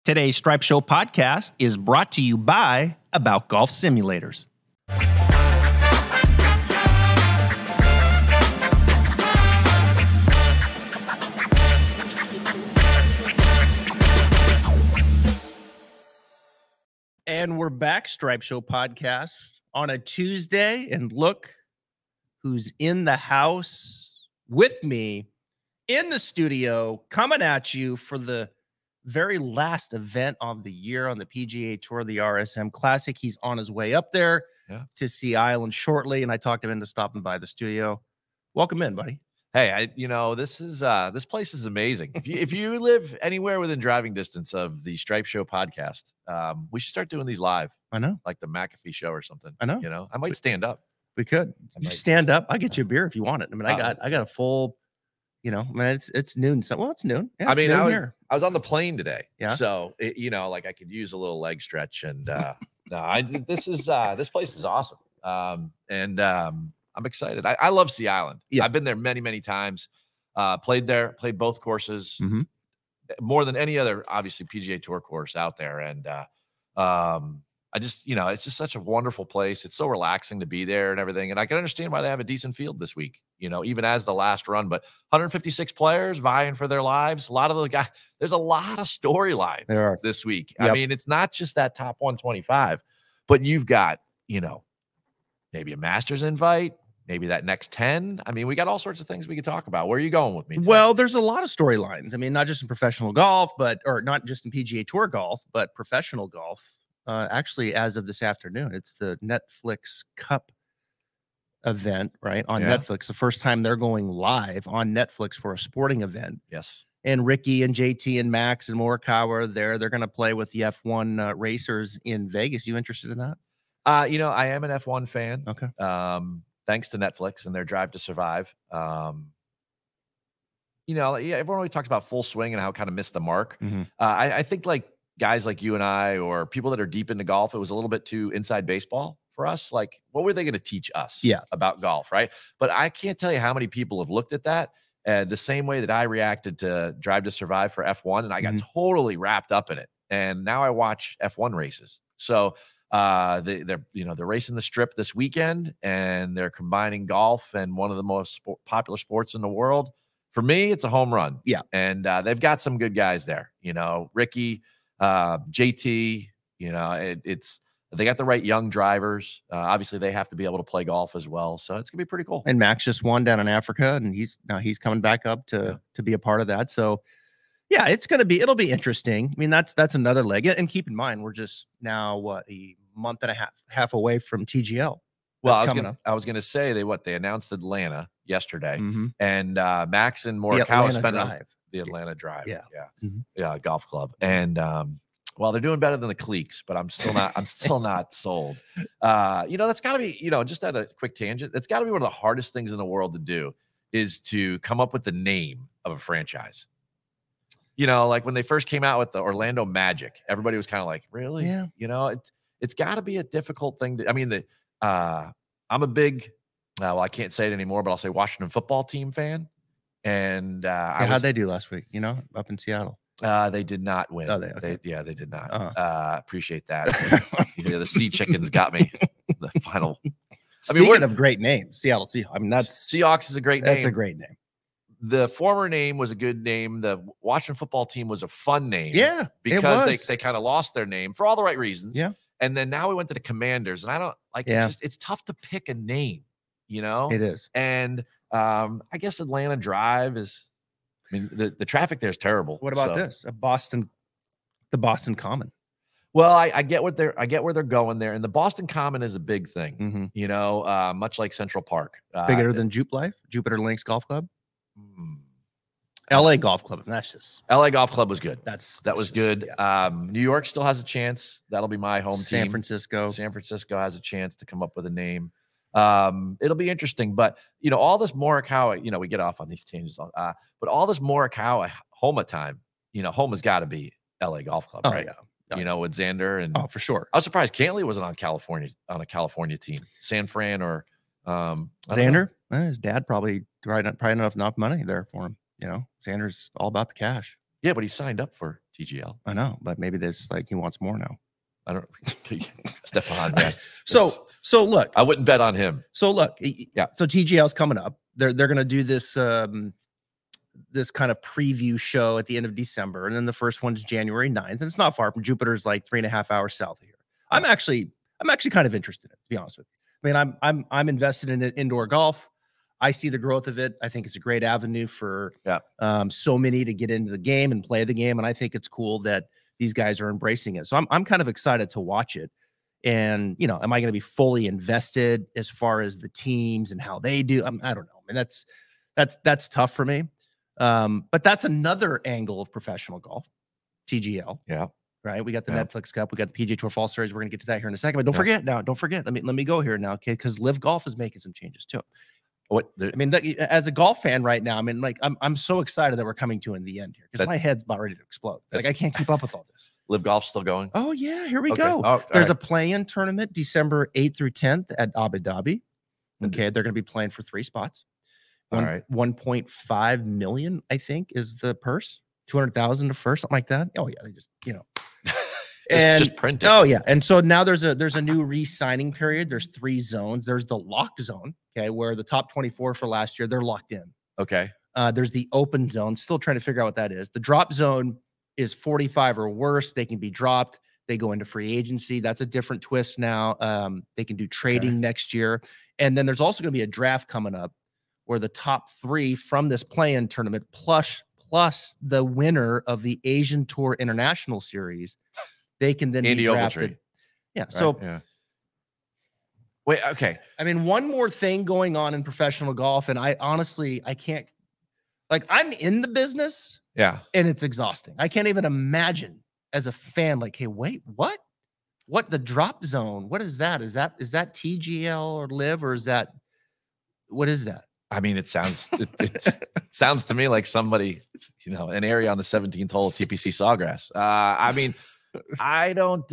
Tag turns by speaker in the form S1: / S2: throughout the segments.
S1: Today's Stripe Show podcast is brought to you by About Golf Simulators. And we're back, Stripe Show podcast on a Tuesday. And look who's in the house with me in the studio, coming at you for the very last event of the year on the PGA Tour, the RSM Classic. He's on his way up there to Sea Island shortly, and I talked him into stopping by the studio. Welcome in, buddy.
S2: Hey, this place is amazing. If you live anywhere within driving distance of the Stripe Show podcast, we should start doing these live.
S1: I know,
S2: like the McAfee show or something.
S1: I know.
S2: I might stand up.
S1: We could. You stand up. I'll get you a beer if you want it. I mean, I got a full. It's noon. So, well, it's noon. Yeah,
S2: I was on the plane today.
S1: Yeah.
S2: So, I could use a little leg stretch. And this place is awesome. I'm excited. I love Sea Island.
S1: Yeah.
S2: I've been there many, many times. Played both courses.
S1: Mm-hmm.
S2: More than any other, obviously, PGA Tour course out there. And it's just such a wonderful place. It's so relaxing to be there and everything. And I can understand why they have a decent field this week, even as the last run. But 156 players vying for their lives. A lot of the guys, there's a lot of storylines this week. Yep. I mean, it's not just that top 125, but you've got, maybe a Masters invite, maybe that next 10. I mean, we got all sorts of things we could talk about. Where are you going with me today?
S1: Well, there's a lot of storylines. I mean, not just in professional golf, or not just in PGA Tour golf, but professional golf. Actually, as of this afternoon, it's the Netflix Cup event, right? On Netflix. The first time they're going live on Netflix for a sporting event.
S2: Yes.
S1: And Ricky and JT and Max and Morikawa are there. They're going to play with the F1 racers in Vegas. You interested in that?
S2: I am an F1 fan.
S1: Okay.
S2: Thanks to Netflix and their Drive to Survive. Everyone always talks about Full Swing and how kind of missed the mark.
S1: Mm-hmm.
S2: I think like guys like you and I, or people that are deep into golf, it was a little bit too inside baseball for us. Like, what were they going to teach us about golf, right? But I can't tell you how many people have looked at that the same way that I reacted to Drive to Survive for F1, and I got totally wrapped up in it. And now I watch F1 races. So they're racing the Strip this weekend, and they're combining golf and one of the most popular sports in the world. For me, it's a home run.
S1: Yeah.
S2: And they've got some good guys there. Ricky, JT. They got the right young drivers. Obviously, they have to be able to play golf as well. So it's gonna be pretty cool.
S1: And Max just won down in Africa, and he's coming back up to be a part of that. So. Yeah, it'll be interesting. I mean, that's another leg. And keep in mind, we're just now a month and a half away from TGL.
S2: Well, I was gonna say they announced Atlanta yesterday, and Max and Morikawa spent the Atlanta Drive, golf club, and they're doing better than the Cleeks, but I'm still not sold. That's got to be just at a quick tangent. That's got to be one of the hardest things in the world to do is to come up with the name of a franchise. Like when they first came out with the Orlando Magic, everybody was kind of like, really?
S1: Yeah.
S2: It's got to be a difficult thing to, I'm a big, I can't say it anymore, but I'll say Washington football team fan. And
S1: how'd they do last week, up in Seattle?
S2: They did not win.
S1: Oh, they
S2: did not.
S1: Uh-huh.
S2: Appreciate that. The Sea Chickens got me the final.
S1: Speaking of great names, Seattle Seahawks. I mean,
S2: Seahawks is a great name.
S1: That's a great name.
S2: The former name was a good name. The Washington football team was a fun name.
S1: Yeah,
S2: because they kind of lost their name for all the right reasons.
S1: Yeah.
S2: And then now we went to the Commanders, and I don't like it's tough to pick a name,
S1: It is.
S2: And I guess Atlanta Drive is, the traffic there is terrible.
S1: What about this? The Boston Common.
S2: Well, I get where they're going there, and the Boston Common is a big thing. Much like Central Park.
S1: Bigger than Jupiter Links Golf Club. LA Golf Club. That's just
S2: LA Golf Club was good.
S1: That
S2: was good.
S1: Yeah.
S2: New York still has a chance. That'll be my home team.
S1: San Francisco
S2: has a chance to come up with a name. It'll be interesting, but all this Morikawa, we get off on these tangents, but all this Morikawa Homa time, Homa's got to be LA Golf Club, right?
S1: Yeah.
S2: With Xander and
S1: for sure.
S2: I was surprised Cantley wasn't on a California team, San Fran or
S1: Xander. His dad probably not enough money there for him. Xander's all about the cash.
S2: Yeah, but he signed up for TGL.
S1: I know, but maybe there's like he wants more now.
S2: I don't. Stefan. Yeah.
S1: So look,
S2: I wouldn't bet on him.
S1: So look,
S2: Yeah.
S1: So TGL's coming up. They're going to do this this kind of preview show at the end of December, and then the first one's January 9th, and it's not far from Jupiter's, like 3.5 hours south of here. I'm actually kind of interested in it, to be honest with you. I mean, I'm invested in indoor golf. I see the growth of it. I think it's a great avenue for so many to get into the game and play the game, and I think it's cool that these guys are embracing it. So I'm kind of excited to watch it. And, you know, am I going to be fully invested as far as the teams and how they do? I don't know. I mean, that's tough for me. But that's another angle of professional golf, TGL.
S2: Yeah.
S1: Right. We got the Netflix Cup. We got the PGA Tour Fall Series. We're going to get to that here in a second. But don't forget now. Don't forget. Let me go here now, okay? Because Live Golf is making some changes too. I mean, as a golf fan right now, I mean, like I'm so excited that we're coming to in the end here because my head's about ready to explode. Like I can't keep up with all this.
S2: Live Golf's still going.
S1: Oh yeah, here we go. Oh, there's a play-in tournament December 8th through 10th at Abu Dhabi. Okay, they're going to be playing for 3 spots.
S2: All right,
S1: 1.5 million, I think, is the purse. 200,000 to first, something like that. Oh yeah, they just
S2: just print it.
S1: Oh yeah, and so now there's a new re-signing period. There's 3 zones. There's the locked zone, okay, where the top 24 for last year, they're locked in.
S2: Okay.
S1: There's the open zone. Still trying to figure out what that is. The drop zone is 45 or worse. They can be dropped. They go into free agency. That's a different twist now. They can do trading next year. And then there's also going to be a draft coming up where the top 3 from this play-in tournament plus the winner of the Asian Tour International Series, they can then be drafted. Yeah. Right? So
S2: wait, okay.
S1: I mean, one more thing going on in professional golf, and I can't, like, I'm in the business.
S2: Yeah.
S1: And it's exhausting. I can't even imagine as a fan, like, hey, wait, what? What the drop zone? What is that? Is that TGL or Live, or what is that?
S2: I mean, it sounds sounds to me like somebody, an area on the 17th hole of TPC Sawgrass. I mean, I don't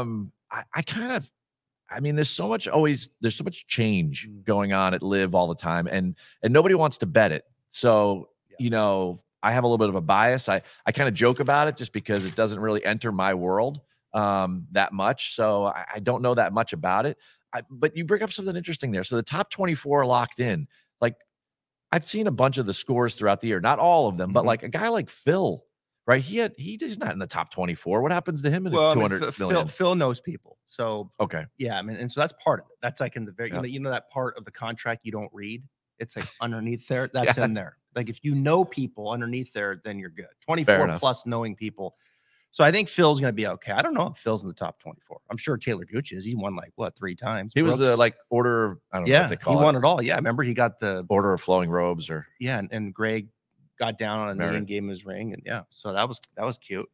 S2: there's so much change going on at Live all the time, and nobody wants to bet it. So, I have a little bit of a bias. I kind of joke about it just because it doesn't really enter my world that much. So I don't know that much about it. But you bring up something interesting there. So the top 24 are locked in. Like, I've seen a bunch of the scores throughout the year, not all of them, but like a guy like Phil, right? He's not in the top 24. What happens to him in his 200 million?
S1: Phil knows people. So,
S2: okay.
S1: Yeah. I mean, and so that's part of it. That's like in the very, that part of the contract you don't read. It's like underneath there. That's in there. Like if you know people underneath there, then you're good. 24 plus knowing people. So I think Phil's going to be okay. I don't know if Phil's in the top 24. I'm sure Taylor Gooch is. He won 3 times.
S2: He was the order. I don't know what they call it.
S1: He won it all. Yeah. Remember he got the
S2: order of flowing robes
S1: and Greg got down on a knee and gave him his ring. And so that was cute.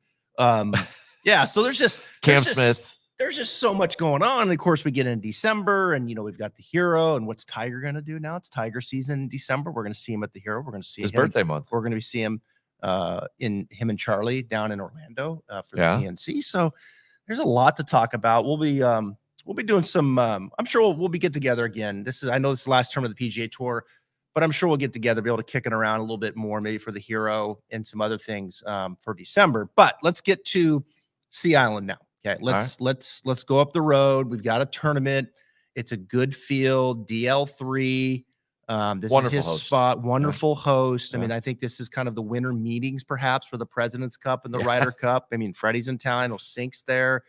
S1: So there's just
S2: Cam Smith.
S1: There's just so much going on. And of course, we get in December and, we've got the Hero. And what's Tiger going to do now? It's Tiger season in December. We're going to see him at the Hero. We're going to see
S2: his birthday month.
S1: We're going to see him in him and Charlie down in Orlando for the PNC. So there's a lot to talk about. We'll be doing some, I'm sure we'll be get together again. I know this is the last term of the PGA Tour, but I'm sure we'll get together, be able to kick it around a little bit more, maybe for the Hero and some other things for December. But let's get to Sea Island now. Okay, let's go up the road. We've got a tournament. It's a good field, DL3. This
S2: wonderful
S1: is his
S2: host.
S1: spot. Wonderful host. I mean, I think this is kind of the winter meetings, perhaps, for the President's Cup and the Ryder Cup. I mean, Freddie's in town. I know Sink's there.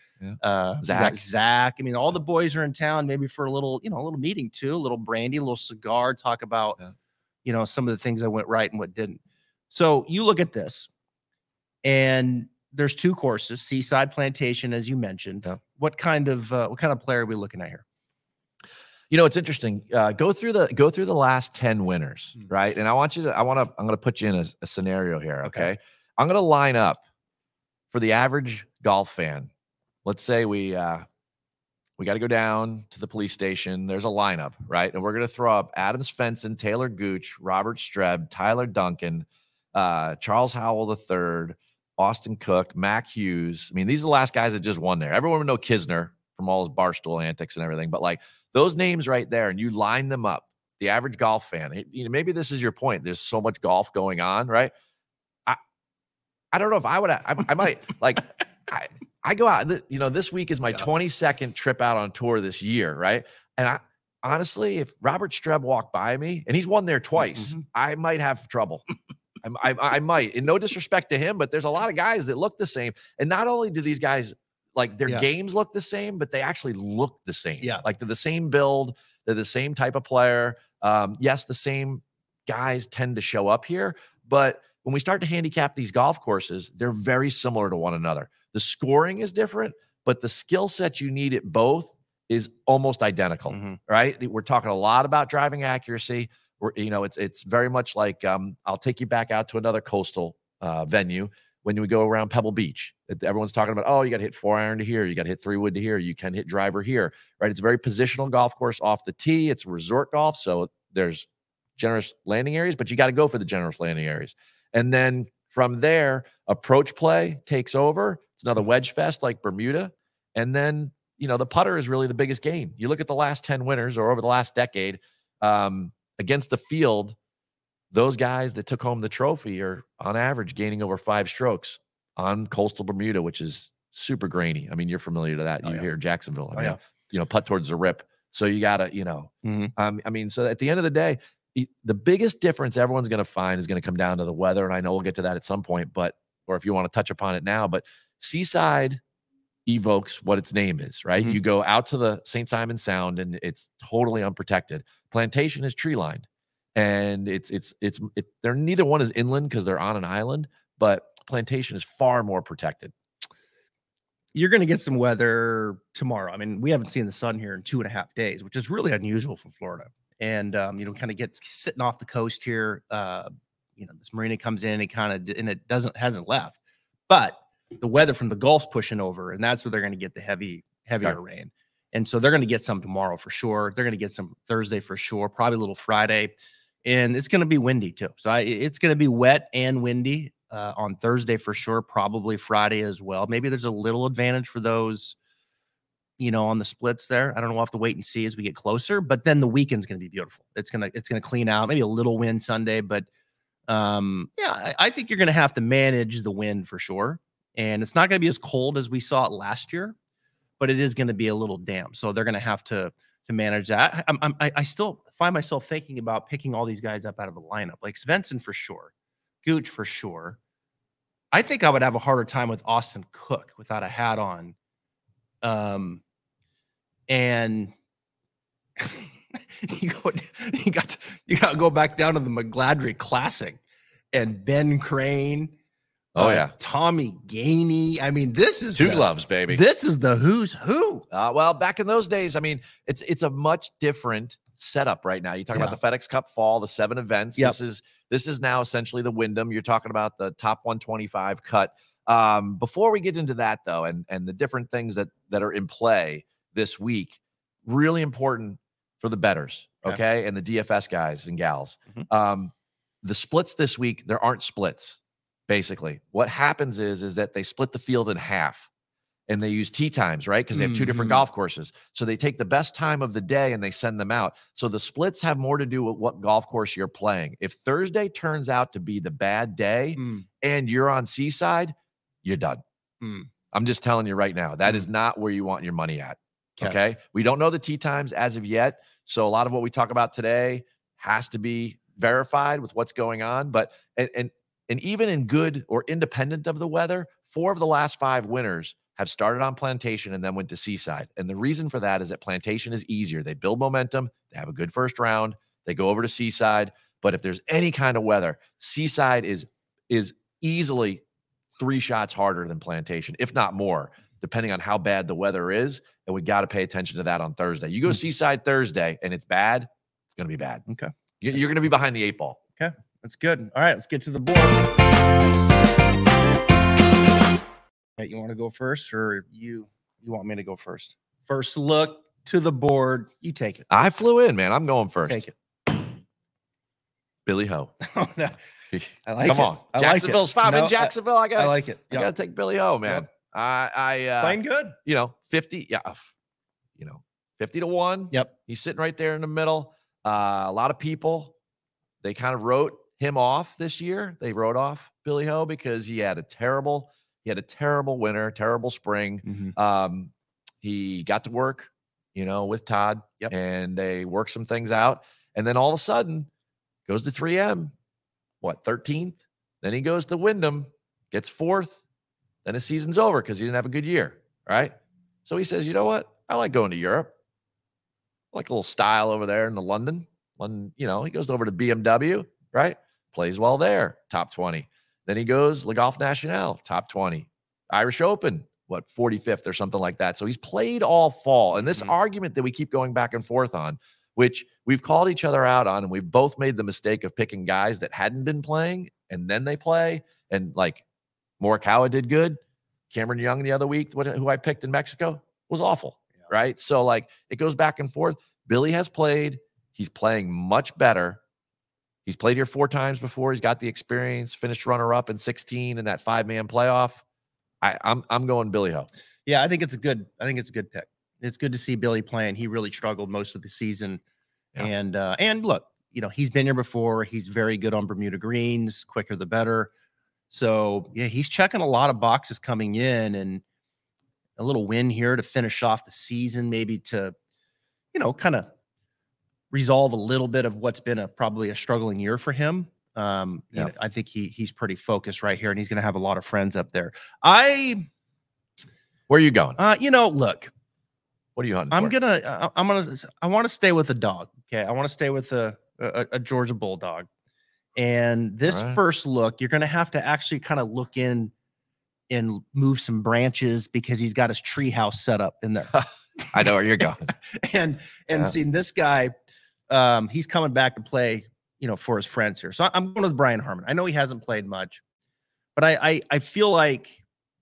S1: Zach. I mean, all the boys are in town, maybe for a little, a little meeting too, a little brandy, a little cigar, talk about, some of the things that went right and what didn't. So you look at this, and there's 2 courses, Seaside, Plantation, as you mentioned. What kind of player are we looking at here?
S2: It's interesting. Go through the last 10 winners, right? And I'm going to put you in a scenario here. Okay. I'm going to line up for the average golf fan. Let's say we got to go down to the police station. There's a lineup, right? And we're going to throw up Adam Svensson, Taylor Gooch, Robert Streb, Tyler Duncan, Charles Howell III, Austin Cook, Mac Hughes. I mean, these are the last guys that just won there. Everyone would know Kisner from all his Barstool antics and everything, but like those names right there, and you line them up, the average golf fan, maybe this is your point. There's so much golf going on, right? I don't know if I would. I might like. I go out. This week is my 22nd trip out on tour this year, right? And I honestly, if Robert Streb walked by me and he's won there twice, I might have trouble. I might. And no disrespect to him, but there's a lot of guys that look the same. And not only do these guys like their games look the same, but they actually look the same.
S1: Yeah,
S2: like they're the same build. They're the same type of player. Yes, the same guys tend to show up here, but when we start to handicap these golf courses, they're very similar to one another. The scoring is different, but the skill set you need at both is almost identical, right? We're talking a lot about driving accuracy. It's very much like I'll take you back out to another coastal venue when we go around Pebble Beach. Everyone's talking about, oh, you got to hit 4-iron to here, you got to hit 3-wood to here, you can hit driver here, right? It's a very positional golf course off the tee. It's resort golf, so there's generous landing areas, but you got to go for the generous landing areas. And then from there, approach play takes over. It's another wedge fest like Bermuda. And then, the putter is really the biggest game. You look at the last 10 winners or over the last decade against the field, those guys that took home the trophy are on average gaining over 5 strokes on coastal Bermuda, which is super grainy. I mean, you're familiar to that. Hear Jacksonville. I mean, putt towards the rip. So you got to, so at the end of the day, the biggest difference everyone's going to find is going to come down to the weather. And I know we'll get to that at some point, or if you want to touch upon it now, but Seaside evokes what its name is, right? You go out to the St. Simons Sound and it's totally unprotected. Plantation is tree lined, and they're neither one is inland because they're on an island, but Plantation is far more protected.
S1: You're going to get some weather tomorrow. I mean, we haven't seen the sun here in 2.5 days, which is really unusual from Florida. And, kind of gets sitting off the coast here. This marina comes in and it hasn't left, but the weather from the Gulf's pushing over, and that's where they're going to get the heavier rain. And so they're going to get some tomorrow for sure. They're going to get some Thursday for sure, probably a little Friday, and it's going to be windy too. So it's going to be wet and windy on Thursday for sure, probably Friday as well. Maybe there's a little advantage for those, on the splits there. I don't know. We'll have to wait and see as we get closer, but then the weekend's going to be beautiful. It's going to clean out, maybe a little wind Sunday, but I think you're going to have to manage the wind for sure. And it's not going to be as cold as we saw it last year, but it is going to be a little damp. So they're going to have to manage that. I still find myself thinking about picking all these guys up out of the lineup, like Svensson for sure, Gooch for sure. I think I would have a harder time with Austin Cook without a hat on. And you got to go back down to the McGladrey Classic and Ben Crane. Tommy Gainey. I mean, this is
S2: two gloves, baby.
S1: This is the who's who.
S2: Well, back in those days, I mean, it's a much different setup right now. You talk about the FedEx Cup Fall, the 7 events.
S1: Yep.
S2: This is now essentially the Wyndham. You're talking about the top 125 cut. Before we get into that though, and the different things that are in play this week, really important for the bettors, okay, and the DFS guys and gals. The splits this week, there aren't splits. Basically, what happens is that they split the field in half and they use tee times, right? Because they have 2 different golf courses. So they take the best time of the day and they send them out. So the splits have more to do with what golf course you're playing. If Thursday turns out to be the bad day and you're on Seaside, you're done. I'm just telling you right now, that is not where you want your money at. Okay. We don't know the tee times as of yet. So a lot of what we talk about today has to be verified with what's going on. But, and even in good or independent of the weather, 4 of the last 5 winners have started on Plantation and then went to Seaside. And the reason for that is that Plantation is easier. They build momentum. They have a good first round. They go over to Seaside. But if there's any kind of weather, Seaside is easily 3 shots harder than Plantation, if not more, depending on how bad the weather is. And we got to pay attention to that on Thursday. You go Seaside Thursday and it's bad, it's going to be bad.
S1: Okay.
S2: You're going to be behind the 8 ball.
S1: Okay. That's good. All right, let's get to the board. You want to go first, or you want me to go first? First look to the board. You take it.
S2: I flew in, man. I'm going first.
S1: Take it.
S2: Billy Ho.
S1: I like
S2: Come on. Jacksonville's 5 in Jacksonville. I
S1: like it.
S2: I got to take Billy Ho, man. Yep.
S1: Playing good.
S2: 50. Yeah. 50 to 1.
S1: Yep.
S2: He's sitting right there in the middle. A lot of people, they kind of wrote him off this year. They wrote off Billy Ho because he had a terrible winter, terrible spring. He got to work, with Todd, and they worked some things out. And then all of a sudden goes to 3M, 13th? Then he goes to Wyndham, gets 4th. Then his season's over because he didn't have a good year, right? So he says, you know what? I like going to Europe. I like a little style over there in the London. He goes over to BMW, right? Plays well there, top 20. Then he goes Le Golf National, top 20. Irish Open, 45th or something like that. So he's played all fall. And this argument that we keep going back and forth on, which we've called each other out on, and we've both made the mistake of picking guys that hadn't been playing, and then they play. And like Morikawa did good. Cameron Young the other week, who I picked in Mexico, was awful, right? So like it goes back and forth. Billy has played. He's playing much better. He's played here 4 times before. He's got the experience, finished runner-up in 16 in that 5-man playoff. I'm going Billy Ho.
S1: Yeah, I think it's a good pick. It's good to see Billy playing. He really struggled most of the season. Yeah. And look, he's been here before. He's very good on Bermuda greens, quicker the better. So yeah, he's checking a lot of boxes coming in, and a little win here to finish off the season, maybe to, kind of resolve a little bit of what's been probably a struggling year for him. I think he's pretty focused right here, and he's going to have a lot of friends up there. Where
S2: are you going?
S1: Look,
S2: what are you hunting?
S1: I want to stay with a dog. Okay. I want to stay with a Georgia Bulldog. And this first look, you're going to have to actually kind of look in and move some branches because he's got his tree house set up in there.
S2: I know where you're going.
S1: and seeing this guy, he's coming back to play, for his friends here. So I'm going with Brian Harman. I know he hasn't played much, but I feel like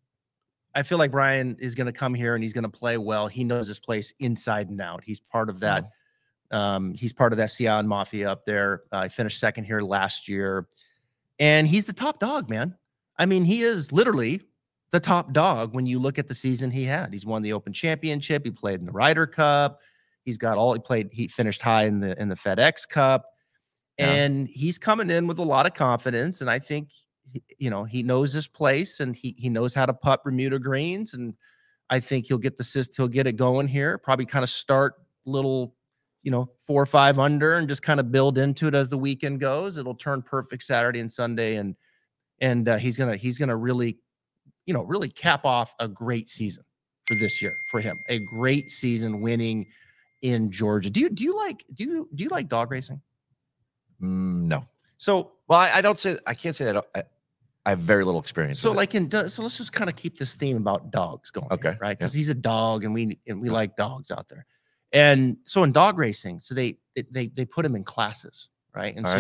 S1: Brian is going to come here and he's going to play well. He knows this place inside and out. He's part of that. He's part of that Sea Island Mafia up there. I finished second here last year, and he's the top dog, man. I mean, he is literally the top dog when you look at the season he had. He's won the Open Championship. He played in the Ryder Cup. He finished high in the FedEx Cup, and he's coming in with a lot of confidence. And I think, he knows his place, and he knows how to putt Bermuda greens. And I think he'll get it going here. Probably kind of start little, 4 or 5 under and just kind of build into it as the weekend goes. It'll turn perfect Saturday and Sunday. And he's going to really, really cap off a great season for this year for him. A great season winning in Georgia. Do you like dog racing?
S2: No.
S1: So,
S2: well, I can't say that. I have very little experience.
S1: So so let's just kind of keep this theme about dogs going.
S2: Okay.
S1: Here, right. Cause he's a dog and we like dogs out there. And so in dog racing, so they put him in classes. Right. And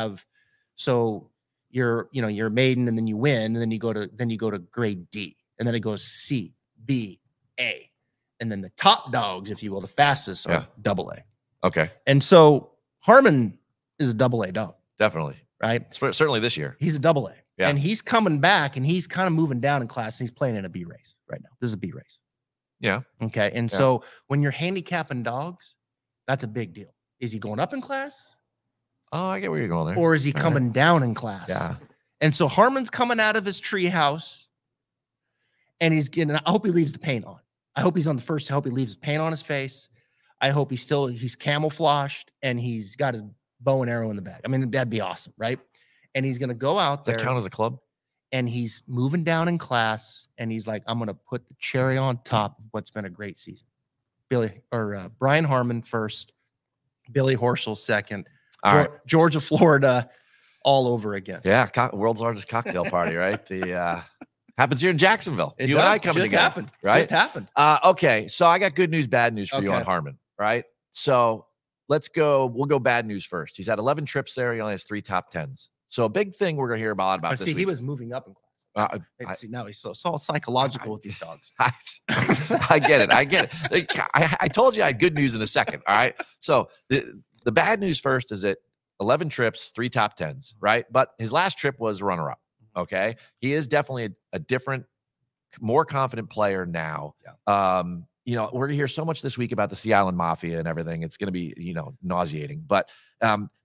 S1: you're a maiden, and then you win, and then you go to grade D, and then it goes C, B, A. And then the top dogs, if you will, the fastest are AA.
S2: Okay.
S1: And so Harman is a AA dog.
S2: Definitely.
S1: Right.
S2: Certainly this year.
S1: He's a AA.
S2: Yeah.
S1: And he's coming back, and he's kind of moving down in class, and he's playing in a B race right now. This is a B race.
S2: Yeah.
S1: Okay. And so when you're handicapping dogs, that's a big deal. Is he going up in class?
S2: Oh, I get where you're going there.
S1: Or is he coming down in class?
S2: Yeah.
S1: And so Harman's coming out of his tree house, and I hope he leaves the paint on. I hope he's on the first. I hope he leaves the paint on his face. I hope he's camouflaged, and he's got his bow and arrow in the bag. I mean, that'd be awesome, right? And he's going to go out there.
S2: Does that count as a club?
S1: And he's moving down in class, and he's like, I'm going to put the cherry on top of what's been a great season. Brian Harman first, Billy Horschel second, Georgia, Florida, all over again.
S2: Yeah, world's largest cocktail party, right? The happens here in Jacksonville. You and I coming together.
S1: Happened.
S2: Right?
S1: Just happened.
S2: Okay, so I got good news, bad news for you on Harman, right? So let's go. We'll go bad news first. He's had 11 trips there. He only has 3 top 10s. So a big thing we're going to hear about this week.
S1: He was moving up in class. Now he's so psychological with these dogs.
S2: I get it. I told you I had good news in a second. All right. So the bad news first is that 11 trips, 3 top 10s, right? But his last trip was runner-up. Okay. He is definitely a different, more confident player now. Yeah. We're going to hear so much this week about the Sea Island Mafia and everything. It's going to be, nauseating. But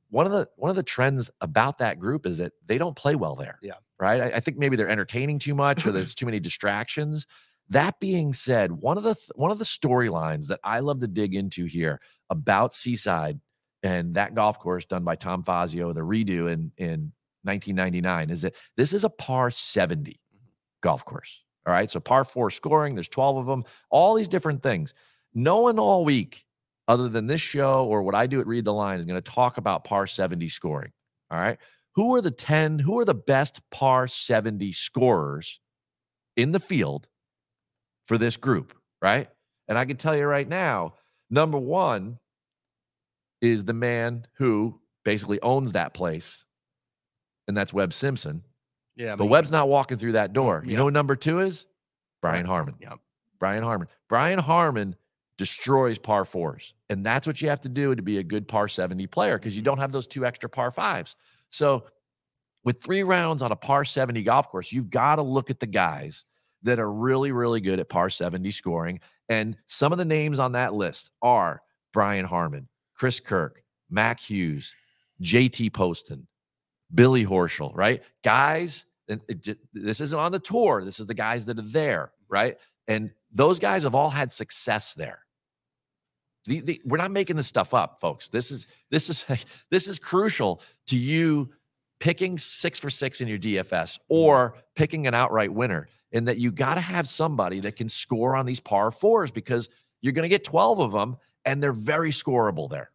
S2: one of the trends about that group is that they don't play well there.
S1: Yeah.
S2: Right. I think maybe they're entertaining too much or there's too many distractions. That being said, one of the storylines that I love to dig into here about Seaside and that golf course done by Tom Fazio, the redo in 1999, is that this is a par 70 golf course. All right. So par 4 scoring, there's 12 of them, all these different things. No one all week, other than this show or what I do at Read the Line, is going to talk about par 70 scoring. All right. Who are the best par 70 scorers in the field for this group, right? And I can tell you right now, number one is the man who basically owns that place, and that's Webb Simpson.
S1: Yeah,
S2: but Webb's not walking through that door.
S1: Yeah.
S2: You know who number 2 is? Brian Harman.
S1: Yeah.
S2: Brian Harman. Brian Harman destroys par 4s, and that's what you have to do to be a good par 70 player because you don't have those 2 extra par 5s. So with 3 rounds on a par 70 golf course, you've got to look at the guys that are really, really good at par 70 scoring. And some of the names on that list are Brian Harman, Chris Kirk, Mac Hughes, JT Poston, Billy Horschel, right? Guys, this isn't on the tour. This is the guys that are there, right? And those guys have all had success there. We're not making this stuff up, folks. This is crucial to you picking 6 for 6 in your DFS or picking an outright winner, in that you got to have somebody that can score on these par 4s because you're going to get 12 of them and they're very scoreable there.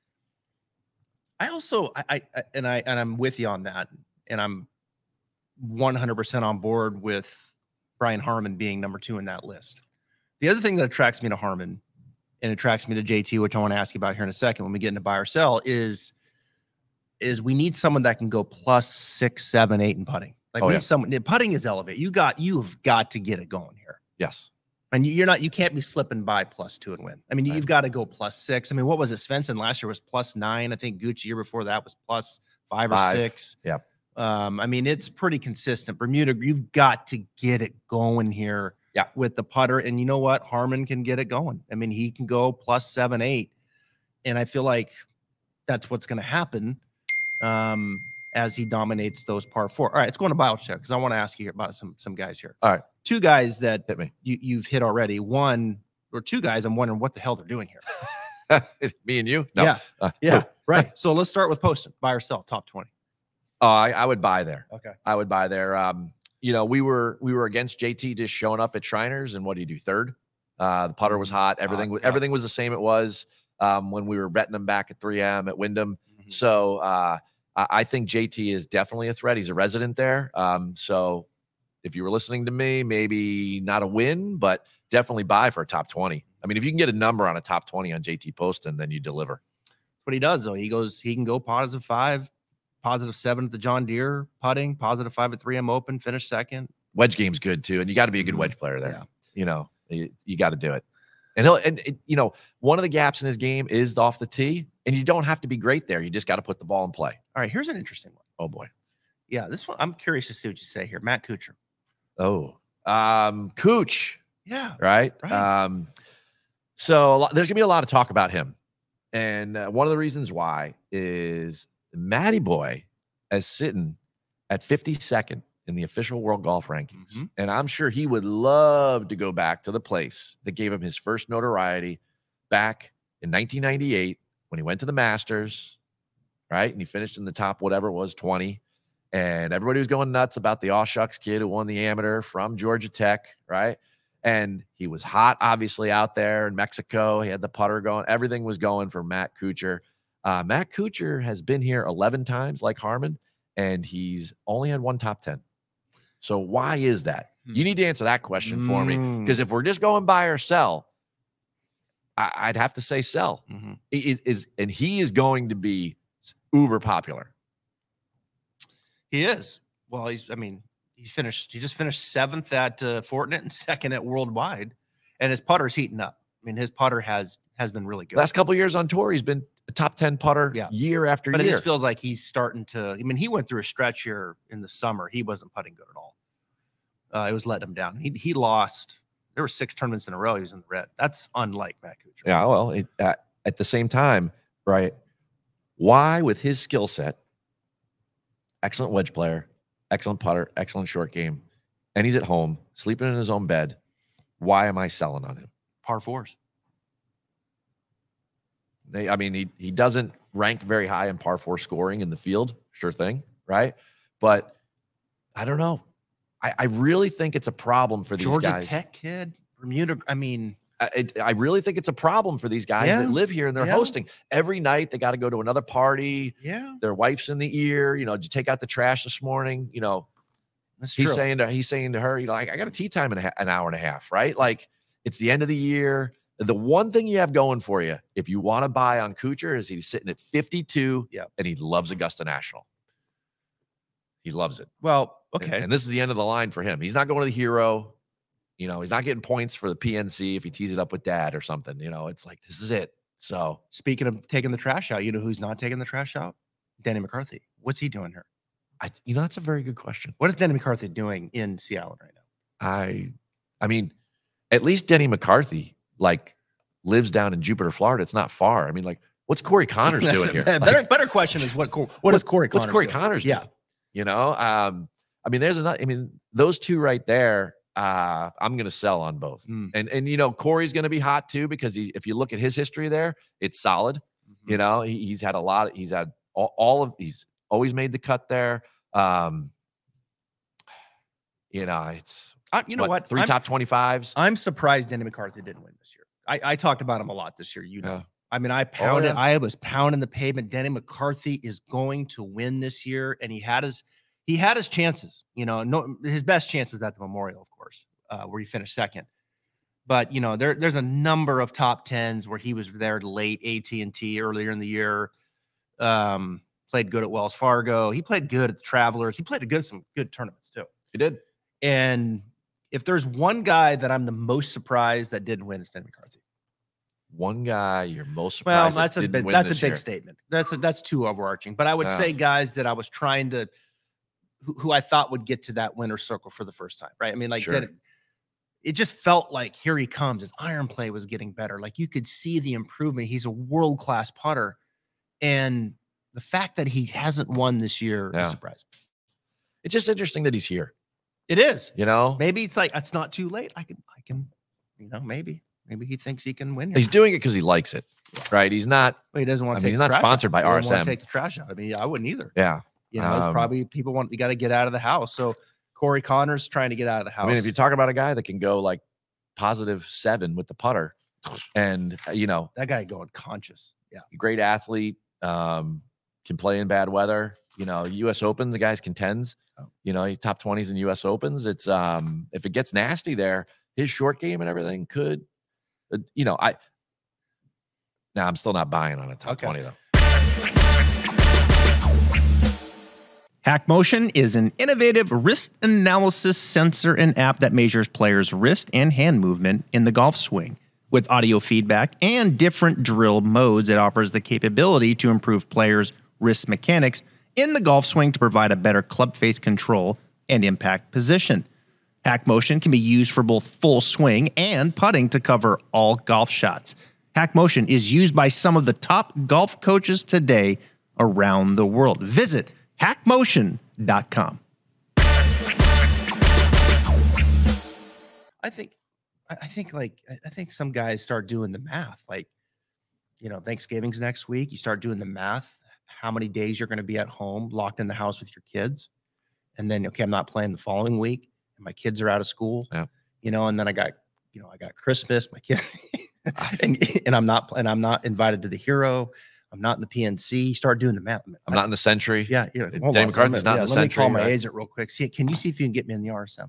S1: I also, I'm with you on that. And I'm 100% on board with Brian Harman being number 2 in that list. The other thing that attracts me to Harman and attracts me to JT, which I want to ask you about here in a second when we get into buy or sell, is we need someone that can go plus 6, 7, 8 in putting. Like we need someone. Putting is elevate. You've got to get it going here.
S2: Yes.
S1: And you can't be slipping by plus 2 and win. I mean, you've got to go plus 6. I mean, what was it? Svensson last year was plus 9. I think Gucci year before that was plus 5 or 6.
S2: Yeah.
S1: I mean, it's pretty consistent. Bermuda, you've got to get it going here.
S2: Yeah.
S1: With the putter. And you know what? Harman can get it going. I mean, he can go plus 7, 8. And I feel like that's what's going to happen as he dominates those par 4. All right, let's go into bio check because I want to ask you about some guys here.
S2: All right.
S1: 2 guys that
S2: hit me.
S1: You've hit already. 1 or 2 guys, I'm wondering what the hell they're doing here.
S2: Me and you? No.
S1: Yeah. Yeah. Right. So let's start with Poston. Buy or sell, top 20.
S2: I would buy there.
S1: Okay.
S2: I would buy there. We were against JT just showing up at Shriners, and what did he do? 3rd. The putter was hot. Everything was the same it was when we were betting him back at 3M at Wyndham. Mm-hmm. So I think JT is definitely a threat. He's a resident there. So if you were listening to me, maybe not a win, but definitely buy for a top 20. I mean, if you can get a number on a top 20 on JT Poston, then you deliver.
S1: That's what he does, though. He can go positive 5, positive 7 at the John Deere putting, positive 5 at 3M Open, finish 2nd.
S2: Wedge game's good too, and you got to be a good wedge player there.
S1: Yeah.
S2: You got to do it. And one of the gaps in his game is off the tee, and you don't have to be great there. You just got to put the ball in play.
S1: All right, here's an interesting one.
S2: Oh boy.
S1: Yeah, this one I'm curious to see what you say here. Matt Kuchar.
S2: Oh, Cooch.
S1: Yeah.
S2: Right.
S1: Right.
S2: So there's gonna be a lot of talk about him, and one of the reasons why is Matty Boy is sitting at 52nd in the official world golf rankings. Mm-hmm. And I'm sure he would love to go back to the place that gave him his first notoriety back in 1998 when he went to the Masters, right? And he finished in the top, whatever it was, 20. And everybody was going nuts about the Aw Shucks kid who won the amateur from Georgia Tech, right? And he was hot, obviously, out there in Mexico. He had the putter going. Everything was going for Matt Kuchar. Matt Kuchar has been here 11 times like Harman, and he's only had 1 top 10. So why is that? You need to answer that question for me, because if we're just going buy or sell, I'd have to say sell. Mm-hmm. And he is going to be uber popular.
S1: He is. Well, he just finished 7th at Fortinet and 2nd at Worldwide, and his putter's heating up. I mean, his putter has been really good.
S2: Last couple of years on tour, he's been a top 10 putter year after year.
S1: But it just feels like he's starting to. I mean, he went through a stretch here in the summer. He wasn't putting good at all. It was letting him down. He lost. There were 6 tournaments in a row. He was in the red. That's unlike Matt Kuchar.
S2: Yeah, well, at the same time, right? Why, with his skill set, excellent wedge player, excellent putter, excellent short game, and he's at home, sleeping in his own bed, why am I selling on him?
S1: Par fours.
S2: He doesn't rank very high in par four scoring in the field. Sure thing, right? But I don't know. I really think it's a problem for these
S1: Georgia
S2: guys.
S1: Tech kid, Bermuda. I mean,
S2: I really think it's a problem for these guys that live here and they're hosting every night. They got to go to another party.
S1: Yeah,
S2: their wife's in the ear. Did you take out the trash this morning?
S1: that's
S2: He's
S1: true.
S2: saying to her, I got a tea time in an hour and a half, right? Like, it's the end of the year. The one thing you have going for you, if you want to buy on Kuchar, is he's sitting at 52, and he loves Augusta National. He loves it.
S1: Well, okay.
S2: And this is the end of the line for him. He's not going to the Hero. He's not getting points for the PNC if he tees it up with dad or something. It's like, this is it. So,
S1: speaking of taking the trash out, you know who's not taking the trash out? Denny McCarthy. What's he doing here?
S2: That's a very good question.
S1: What is Denny McCarthy doing in Seattle right now?
S2: I mean, at least Denny McCarthy lives down in Jupiter, Florida. It's not far. What's Corey Connors doing here?
S1: Better question is what is Corey Connors?
S2: What's Corey Connors doing? There's another. Those two right there. I'm going to sell on both. And Corey's going to be hot too, because if you look at his history there, it's solid.
S1: Mm-hmm.
S2: He's had a lot. He's had he's always made the cut there. It's
S1: what?
S2: 3 top 25s.
S1: I'm surprised Denny McCarthy didn't win this year. I talked about him a lot this year.
S2: Yeah.
S1: I was pounding the pavement. Denny McCarthy is going to win this year, and he had his chances. His best chance was at the Memorial, of course, where he finished second. But there's a number of top 10s where he was there late. AT&T earlier in the year, played good at Wells Fargo. He played good at the Travelers. He played some good tournaments too.
S2: He did.
S1: And if there's one guy that I'm the most surprised that didn't win, it's Denny McCarthy.
S2: One guy you're most surprised.
S1: Well, that's a big statement. That's too overarching. But I would say guys that I was trying to, who I thought would get to that winner's circle for the first time, right?
S2: Sure.
S1: It just felt like here he comes. His iron play was getting better. Like you could see the improvement. He's a world-class putter, and the fact that he hasn't won this year is surprising.
S2: It's just interesting that he's here.
S1: It is.
S2: Maybe
S1: it's like it's not too late. I can, maybe he thinks he can win here.
S2: He's doing it because he likes it, right? He's not.
S1: Well, he doesn't want to.
S2: He's not sponsored by RSM.
S1: Want to take the trash out. I wouldn't either.
S2: Yeah.
S1: It's probably people you got to get out of the house. So Corey Connors trying to get out of the house.
S2: If you talk about a guy that can go +7 with the putter, and
S1: that guy going conscious. Yeah.
S2: Great athlete. Can play in bad weather. U.S. Opens, the guy's contends. He top 20s in U.S. Opens. It's if it gets nasty there, his short game and everything could. I'm still not buying on a top 20 though.
S1: HackMotion is an innovative wrist analysis sensor and app that measures players' wrist and hand movement in the golf swing. With audio feedback and different drill modes, it offers the capability to improve players' wrist mechanics in the golf swing to provide a better club face control and impact position. HackMotion can be used for both full swing and putting to cover all golf shots. HackMotion is used by some of the top golf coaches today around the world. Visit hackmotion.com. I think some guys start doing the math. Thanksgiving's next week. You start doing the math, how many days you're going to be at home, locked in the house with your kids. And then, I'm not playing the following week. And my kids are out of school.
S2: Yeah.
S1: And then I got Christmas, my kid, and I'm not invited to the Hero. I'm not in the PNC. Start doing the math.
S2: I'm not in the Century.
S1: Yeah.
S2: Danny McCarthy's not in the Century.
S1: Let me call my agent real quick. Can you see if you can get me in the RSM?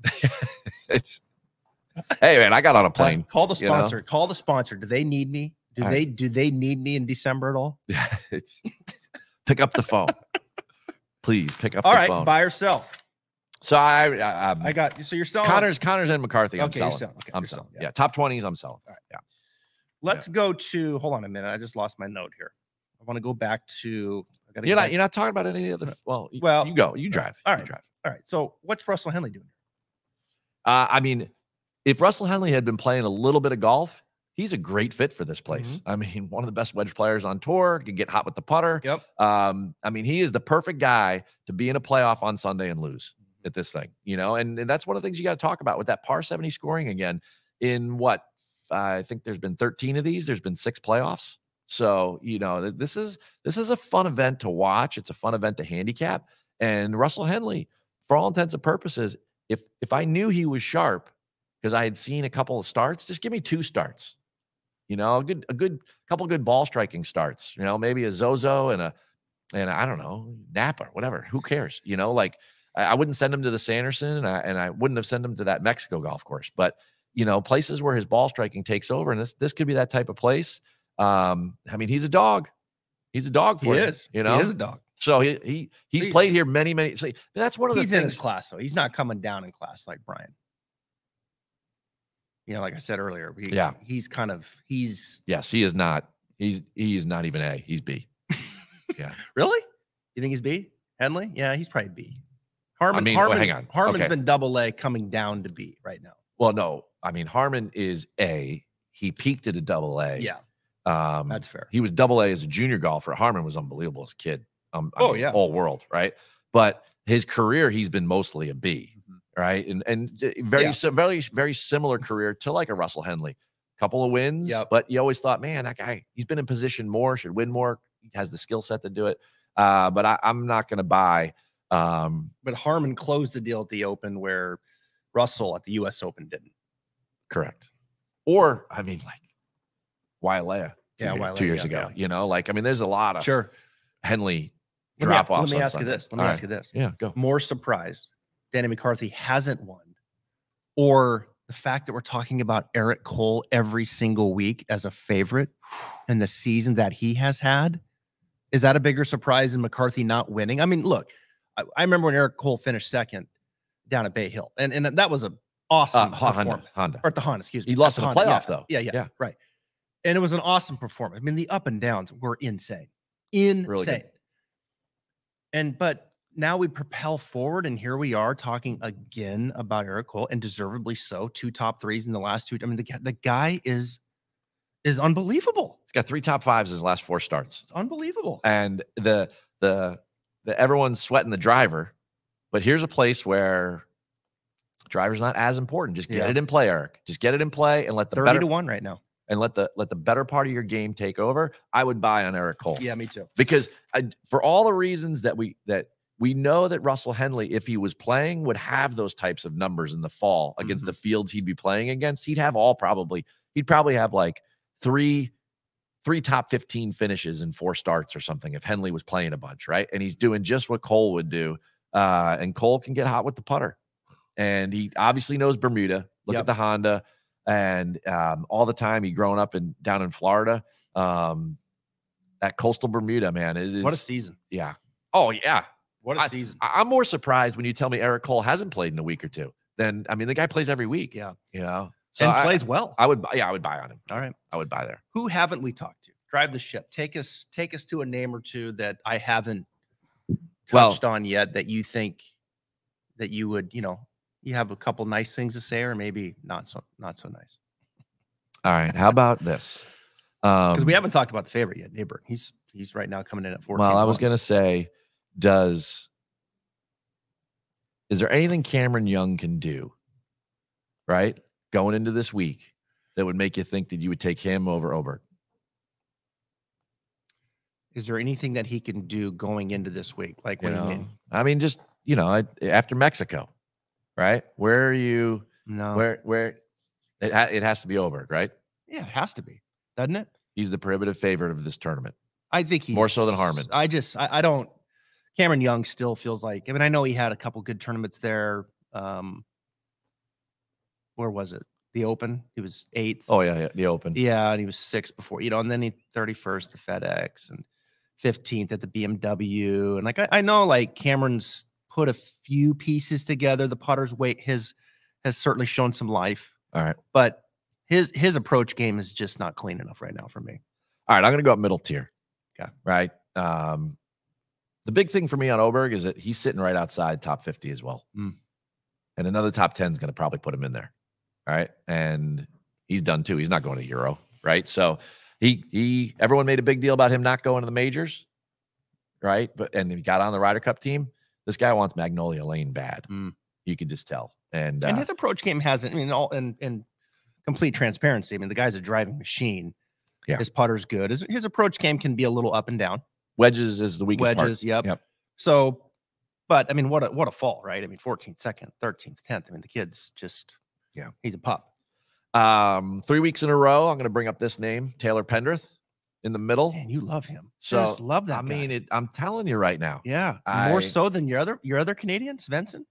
S2: Hey man, I got on a plane.
S1: Call the sponsor. Call the sponsor. Do they need me? Do they need me in December at all?
S2: Yeah. Pick up the phone. Please pick up
S1: the
S2: phone.
S1: All right, buy or sell.
S2: So I got.
S1: So you're selling
S2: Connors and McCarthy. I'm selling.
S1: You're selling. Okay,
S2: I'm selling. Yeah. Top 20s. I'm selling. All right. Yeah.
S1: Let's go to. Hold on a minute. I just lost my note here. I want to go back to.
S2: You're not talking about any other. Well, you go. You drive.
S1: All right.
S2: You drive.
S1: All right. So what's Russell Henley doing?
S2: If Russell Henley had been playing a little bit of golf, he's a great fit for this place.
S1: Mm-hmm.
S2: I mean, one of the best wedge players on tour, can get hot with the putter.
S1: Yep.
S2: I mean, he is the perfect guy to be in a playoff on Sunday and lose at this thing, and that's one of the things you got to talk about with that par 70 scoring again. In what I think there's been 13 of these. There's been 6 playoffs. So, this is a fun event to watch. It's a fun event to handicap. And Russell Henley, for all intents and purposes, if I knew he was sharp, because I had seen a couple of starts, just give me 2 starts. A good couple good ball striking starts. Maybe a Zozo and I don't know, Napa, whatever. Who cares? I wouldn't send him to the Sanderson, and I wouldn't have sent him to that Mexico golf course. But places where his ball striking takes over, and this could be that type of place. I mean, he's a dog. He's a dog for you.
S1: He is a dog.
S2: So he's played here many. So that's one of the things.
S1: He's in his class, though. He's not coming down in class like Brian. Like I said earlier,
S2: yes, he is not. He's not even A. He's B. Yeah.
S1: Really? You think he's B? Henley? Yeah, he's probably B. Harman.
S2: Hang on.
S1: Harman's been double A, coming down to B right now.
S2: Well, no. I mean, Harman is A. He peaked at a double A.
S1: Yeah. That's fair.
S2: He was double A as a junior golfer. Harman was unbelievable as a kid.
S1: Yeah.
S2: All world, right? But his career, he's been mostly a B. Right. And very similar career to like a Russell Henley. Couple of wins, but you always thought, man, that guy, he's been in position more, should win more. He has the skill set to do it. But I'm not going to buy.
S1: But Harman closed the deal at the Open where Russell at the U.S. Open didn't.
S2: Correct. Or, I mean, like Wailea. 2 years ago. There's a lot of Henley drop-offs.
S1: Let me ask you this.
S2: Yeah, go.
S1: More surprised Danny McCarthy hasn't won, or the fact that we're talking about Eric Cole every single week as a favorite in the season that he has had? Is that a bigger surprise than McCarthy not winning? I mean, look, I remember when Eric Cole finished second down at Bay Hill, and that was an awesome performance.
S2: Honda.
S1: Or at the Honda, excuse me.
S2: He lost in the playoff, though.
S1: Yeah, right. And it was an awesome performance. I mean, the up and downs were insane. Insane. Really, but now we propel forward, and here we are talking again about Eric Cole, and deservedly so. 2 top 3s in the last 2. I mean, the guy is unbelievable.
S2: He's got 3 top 5s his last 4 starts.
S1: It's unbelievable.
S2: And the everyone's sweating the driver, but here's a place where driver's not as important. Just get it in play, Eric. Just get it in play and let the
S1: 30-1 right now.
S2: And let the better part of your game take over. I would buy on Eric Cole.
S1: Yeah, me too.
S2: Because for all the reasons that we know that Russell Henley, if he was playing, would have those types of numbers in the fall against the fields he'd be playing against. He'd probably have like three top 15 finishes in 4 starts or something if Henley was playing a bunch, right? And he's doing just what Cole would do. And Cole can get hot with the putter. And he obviously knows Bermuda. Look at the Honda. And all the time he growing up down in Florida. That coastal Bermuda, man.
S1: What a season.
S2: Yeah. Oh, yeah.
S1: What a season.
S2: I'm more surprised when you tell me Eric Cole hasn't played in a week or 2. Then, I mean, the guy plays every week.
S1: Yeah.
S2: So
S1: and plays well.
S2: I would buy on him.
S1: All right.
S2: I would buy there.
S1: Who haven't we talked to? Drive the ship. Take us to a name or two that I haven't touched on yet that you think that you would, you have a couple nice things to say, or maybe not so nice.
S2: All right. How about this?
S1: Because we haven't talked about the favorite yet, Neighbor. He's right now coming in at 14.
S2: Well, I was going to say, is there anything Cameron Young can do, right, going into this week that would make you think that you would take him over Oberg?
S1: Is there anything that he can do going into this week? Like, what do you mean?
S2: I mean, just, after Mexico, right? Where are you?
S1: No.
S2: Where it has to be Oberg, right?
S1: Yeah, it has to be, doesn't it?
S2: He's the prohibitive favorite of this tournament.
S1: I think he's
S2: more so than Harman.
S1: I don't. Cameron Young still feels like. I mean, I know he had a couple good tournaments there. Where was it? The Open. He was 8th.
S2: Oh yeah, the Open.
S1: Yeah, and he was 6th before. And then he 31st the FedEx and 15th at the BMW. And like I know, like Cameron's put a few pieces together. The putter's weight has certainly shown some life.
S2: All right,
S1: but his approach game is just not clean enough right now for me.
S2: All right, I'm going to go up middle tier.
S1: Okay,
S2: right. The big thing for me on Oberg is that he's sitting right outside top 50 as well. And another top 10 is going to probably put him in there. All right. And he's done too. He's not going to Euro, right? So everyone made a big deal about him not going to the majors, right? And he got on the Ryder Cup team. This guy wants Magnolia Lane bad. You can just tell. And
S1: his approach game hasn't. I mean, all in complete transparency. I mean, the guy's a driving machine.
S2: Yeah.
S1: His putter's good. His approach game can be a little up and down.
S2: Wedges is the weakest part.
S1: Yep. So, but I mean, what a fall, right? I mean, 14th, 2nd, 13th, 10th. I mean, the kid's just, he's a pup.
S2: 3 weeks in a row, I'm going to bring up this name, Taylor Pendrith, in the middle.
S1: Man, you love him.
S2: So
S1: just love that.
S2: I mean, I'm telling you right now.
S1: Yeah, more so than your other Canadian, Svensson.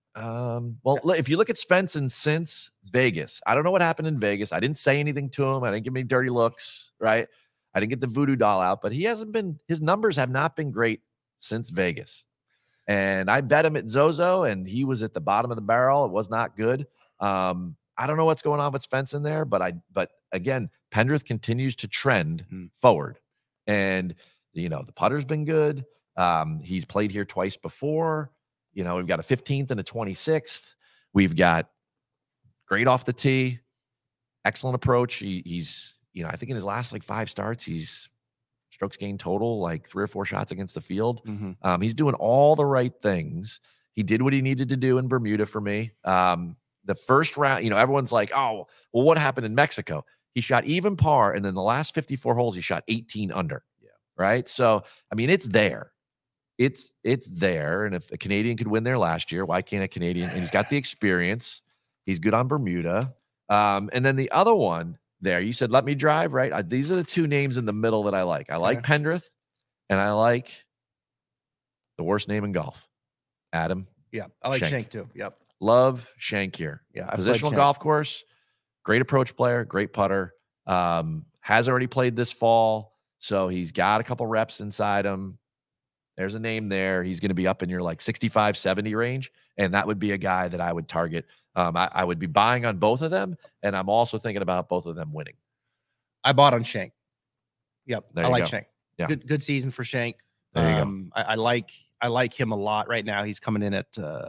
S2: If you look at Svensson since Vegas, I don't know what happened in Vegas. I didn't say anything to him. I didn't give him any dirty looks, right? I didn't get the voodoo doll out, but his numbers have not been great since Vegas. And I bet him at Zozo, and he was at the bottom of the barrel. It was not good. I don't know what's going on with Svensson there, but again, Pendrith continues to trend forward. And, the putter's been good. He's played here twice before. We've got a 15th and a 26th. We've got great off the tee, excellent approach. He's, I think in his last 5 starts, he's strokes gained total, 3 or 4 shots against the field. He's doing all the right things. He did what he needed to do in Bermuda for me. The first round, everyone's like, oh, well, what happened in Mexico? He shot even par. And then the last 54 holes, he shot 18 under. Yeah. Right. So, I mean, it's there. It's there. And if a Canadian could win there last year, why can't a Canadian? And he's got the experience. He's good on Bermuda. And then the other one there, you said, let me drive, right? These are the 2 names in the middle that I like. I like Pendrith, and I like the worst name in golf, Adam.
S1: Yeah, I like Schenk too. Yep.
S2: Love Schenk here.
S1: Yeah.
S2: Positional golf course, great approach player, great putter. Has already played this fall, so he's got a couple reps inside him. There's a name there. He's going to be up in your 65, 70 range. And that would be a guy that I would target. I would be buying on both of them. And I'm also thinking about both of them winning.
S1: I bought on Schenk. Yep. I like Schenk.
S2: Yeah.
S1: Good season for Schenk.
S2: There you go.
S1: I like him a lot right now. He's coming in at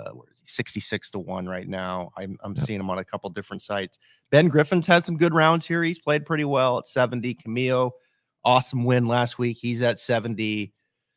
S1: 66-1 right now. I'm seeing him on a couple different sites. Ben Griffin's had some good rounds here. He's played pretty well at 70. Camillo, awesome win last week. He's at 70.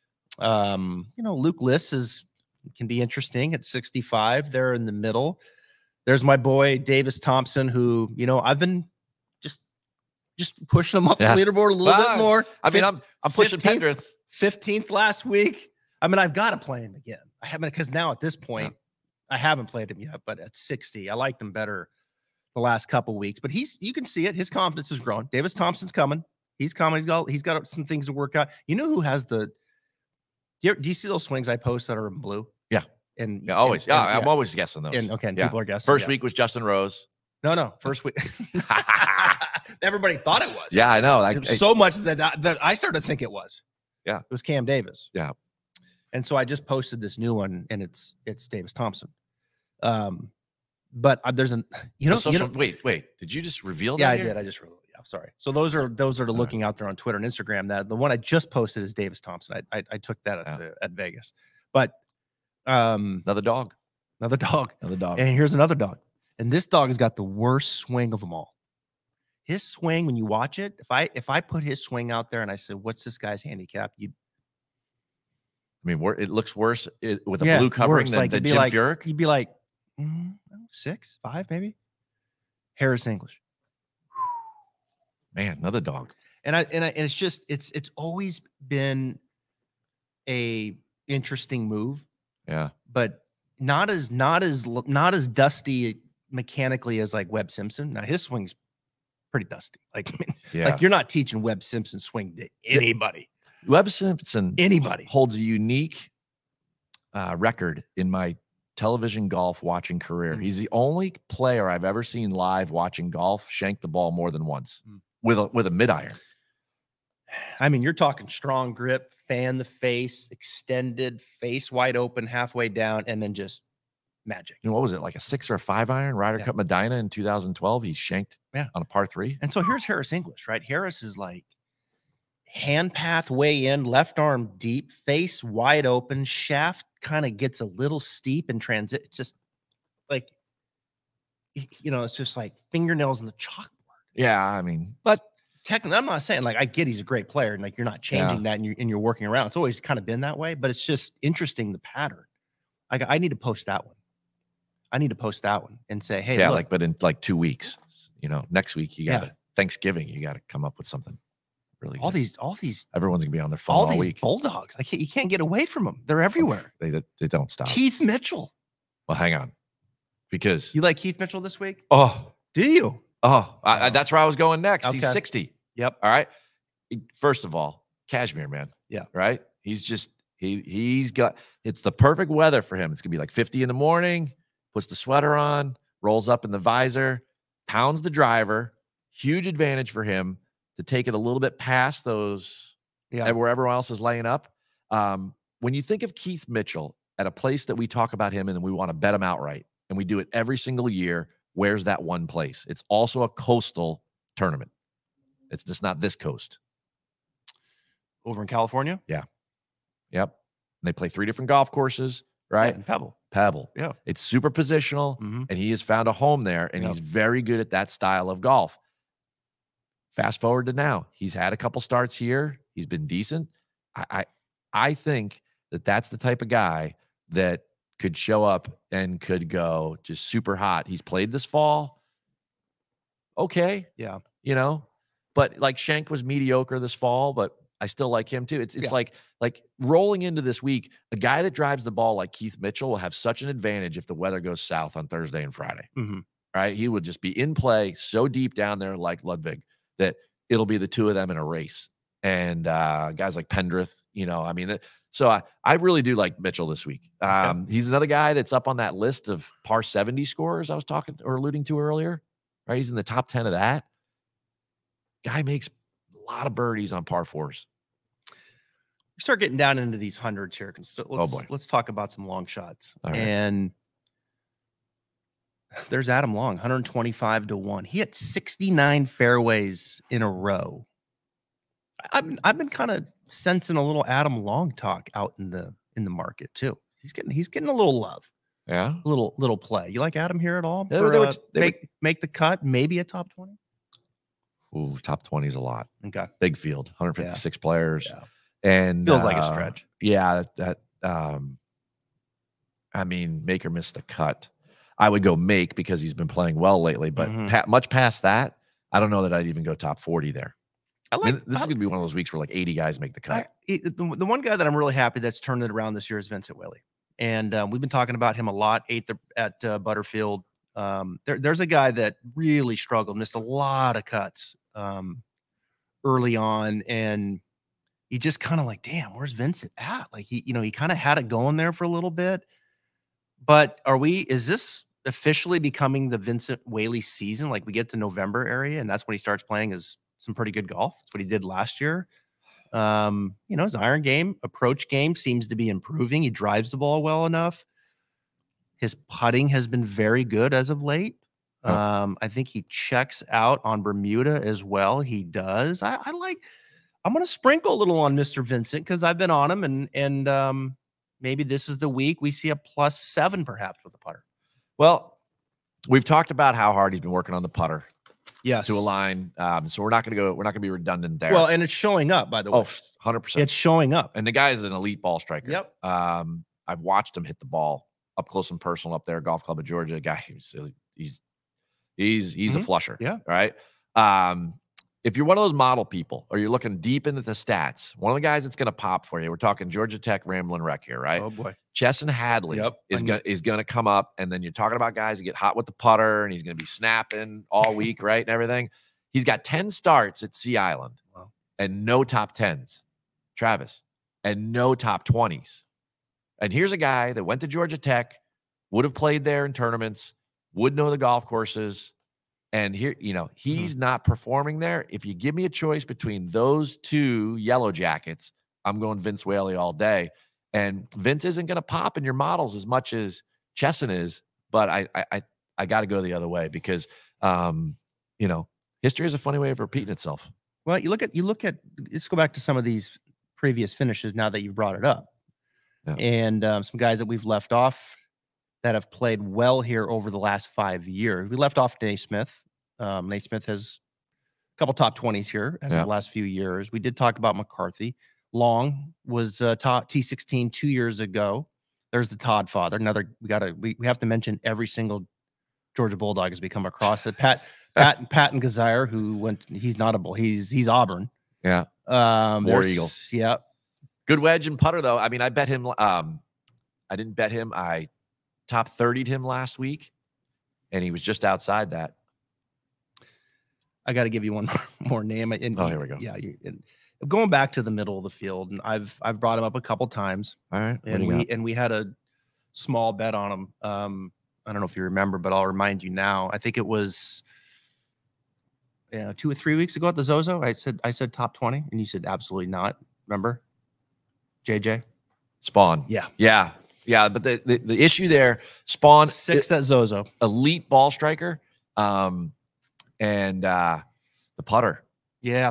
S1: Luke Liss can be interesting at 65 there in the middle. There's my boy Davis Thompson, who, I've been just pushing him up the leaderboard a little bit more.
S2: I mean, I'm pushing Pendrith
S1: 15th last week. I mean, I've got to play him again. I haven't, because now at this point, I haven't played him yet, but at 60, I liked him better the last couple weeks, but you can see it. His confidence has grown. Davis Thompson's coming. He's coming. He's got some things to work out. You know who has do you see those swings I post that are in blue?
S2: Yeah.
S1: And
S2: always. I'm always guessing those.
S1: People are guessing.
S2: First week was Justin Rose.
S1: No. First week. Everybody thought it was.
S2: Yeah, I know.
S1: So much that I started to think it was.
S2: Yeah.
S1: It was Cam Davis.
S2: Yeah.
S1: And so I just posted this new one, and it's Davis Thompson. But there's
S2: wait. Did you just reveal that?
S1: Yeah, I did. I just revealed. Yeah, sorry. So those are the looking out there on Twitter and Instagram. That the one I just posted is Davis Thompson. I took that at Vegas. But
S2: another dog.
S1: And here's another dog. And this dog has got the worst swing of them all. His swing, when you watch it, if I put his swing out there and I said, "What's this guy's handicap?"
S2: It looks worse with a blue covering than Jim Furyk.
S1: You'd be like 6, 5, maybe. Harris English.
S2: Man, another dog.
S1: And it's just it's always been a interesting move.
S2: Yeah.
S1: But not as dusty mechanically as Webb Simpson. Now his swing's pretty dusty. Like you're not teaching Webb Simpson swing to anybody.
S2: Webb Simpson holds a unique record in my television golf watching career. Mm-hmm. He's the only player I've ever seen live watching golf shank the ball more than once with a mid-iron.
S1: I mean, you're talking strong grip, fan the face, extended, face wide open, halfway down, and then just magic.
S2: And what was it, like a 6 or a 5 iron Ryder Cup Medina in 2012? He shanked on a par 3.
S1: And so here's Harris English, right? Harris is like hand path way in, left arm deep, face wide open, shaft kind of gets a little steep in transit. It's just like, it's just like fingernails in the chalkboard.
S2: Yeah, I mean, but
S1: technically, I'm not saying like I get he's a great player and like you're not changing that and you're working around. It's always kind of been that way, but it's just interesting the pattern. I need to post that one. I need to post that one and say, hey,
S2: yeah,
S1: look,
S2: like, but in like 2 weeks, next week you got to Thanksgiving, you got to come up with something really
S1: all
S2: good.
S1: these
S2: Everyone's gonna be on their phone
S1: all
S2: all
S1: these
S2: week.
S1: Bulldogs. You can't get away from them. They're everywhere.
S2: They don't stop.
S1: Keith Mitchell.
S2: Well, hang on, because
S1: you like Keith Mitchell this week?
S2: Oh,
S1: do you?
S2: Oh, that's where I was going next.
S1: Okay.
S2: He's 60.
S1: Yep.
S2: All right. First of all, Cashmere, man.
S1: Yeah.
S2: Right. He's just he's got it's the perfect weather for him. It's gonna be like 50 in the morning. Puts the sweater on, rolls up in the visor, pounds the driver. Huge advantage for him to take it a little bit past those where everyone else is laying up. When you think of Keith Mitchell at a place that we talk about him and we want to bet him outright, and we do it every single year, where's that one place? It's also a coastal tournament. It's just not this coast.
S1: Over in California?
S2: Yeah. Yep. And they play 3 different golf courses, right?
S1: Yeah, in
S2: Pebble.
S1: Yeah.
S2: It's super positional, and he has found a home there, and he's very good at that style of golf. Fast forward to now. He's had a couple starts here. He's been decent. I think that's the type of guy that could show up and could go just super hot. He's played this fall. Okay.
S1: Yeah.
S2: But like Schenk was mediocre this fall, but I still like him too. It's like rolling into this week, a guy that drives the ball like Keith Mitchell will have such an advantage if the weather goes south on Thursday and Friday. Right? He would just be in play so deep down there like Ludwig that it'll be the two of them in a race. And guys like Pendrith, so I really do like Mitchell this week. He's another guy that's up on that list of par 70 scorers I was talking or alluding to earlier. Right? He's in the top 10 of that. Guy makes a lot of birdies on par 4s.
S1: We start getting down into these hundreds here. Let's talk about some long shots.
S2: Right.
S1: And there's Adam Long, 125-1. He hit 69 fairways in a row. I've been kind of sensing a little Adam Long talk out in the market too. He's getting a little love.
S2: Yeah.
S1: A little play. You like Adam here at all? Make the cut, maybe a top 20?
S2: Ooh, top 20 is a lot.
S1: Okay.
S2: Big field, 156 players.
S1: Yeah.
S2: And
S1: feels like a stretch.
S2: Yeah. Make or miss the cut. I would go make because he's been playing well lately, but much past that, I don't know that I'd even go top 40 there. This is going to be one of those weeks where like 80 guys make the cut.
S1: The one guy that I'm really happy that's turned it around this year is Vincent Whaley. And we've been talking about him a lot, 8th at Butterfield. There's a guy that really struggled, missed a lot of cuts early on, and he just kind of like, damn, where's Vincent at? Like he kind of had it going there for a little bit. But is this officially becoming the Vincent Whaley season? Like we get to November area, and that's when he starts playing some pretty good golf. That's what he did last year. His iron game, approach game seems to be improving. He drives the ball well enough. His putting has been very good as of late. I think he checks out on Bermuda as well. He does. I'm going to sprinkle a little on Mr. Vincent because I've been on him, and maybe this is the week we see a +7 perhaps with the putter.
S2: Well, we've talked about how hard he's been working on the putter.
S1: Yes.
S2: To align. So we're not going to be redundant there.
S1: Well, and it's showing up, by the way.
S2: 100%.
S1: It's showing up.
S2: And the guy is an elite ball striker.
S1: Yep.
S2: I've watched him hit the ball up close and personal up there, Golf Club of Georgia. Guy, he's a flusher.
S1: Yeah.
S2: Right. If you're one of those model people or you're looking deep into the stats, one of the guys that's going to pop for you, we're talking Georgia Tech Ramblin' Wreck here, right?
S1: Oh boy.
S2: Chesson Hadley is going to come up, and then you're talking about guys that get hot with the putter, and he's going to be snapping all week, right, and everything. He's got 10 starts at Sea Island, and no top 10s, Travis, and no top 20s. And here's a guy that went to Georgia Tech, would have played there in tournaments, would know the golf courses, and here, he's not performing there. If you give me a choice between those two Yellow Jackets, I'm going Vince Whaley all day. And Vince isn't going to pop in your models as much as Chesson is, but I got to go the other way because, history is a funny way of repeating itself.
S1: Well, you look at. Let's go back to some of these previous finishes now that you've brought it up, and some guys that we've left off that have played well here over the last 5 years. We left off Naismith. Naismith has couple top 20s here as of the last few years. We did talk about McCarthy. Long was top T16 2 years ago. There's the Todd father. Another we have to mention every single Georgia Bulldog has become across it. Patton Gazire, who he's not a bull. He's Auburn.
S2: Yeah.
S1: War
S2: Eagle.
S1: Yeah.
S2: Good wedge and putter though. I mean, I bet him. I didn't bet him. I top 30'd him last week, and he was just outside that.
S1: I got to give you one more name.
S2: Here we go.
S1: Yeah, going back to the middle of the field, and I've brought him up a couple times.
S2: All right,
S1: and we had a small bet on him. I don't know if you remember, but I'll remind you now. I think it was 2 or 3 weeks ago at the Zozo. I said top 20, and you said absolutely not. Remember, JJ
S2: Spawn? Yeah. But the issue there, Spawn
S1: 6 at Zozo,
S2: elite ball striker, and the putter.
S1: Yeah,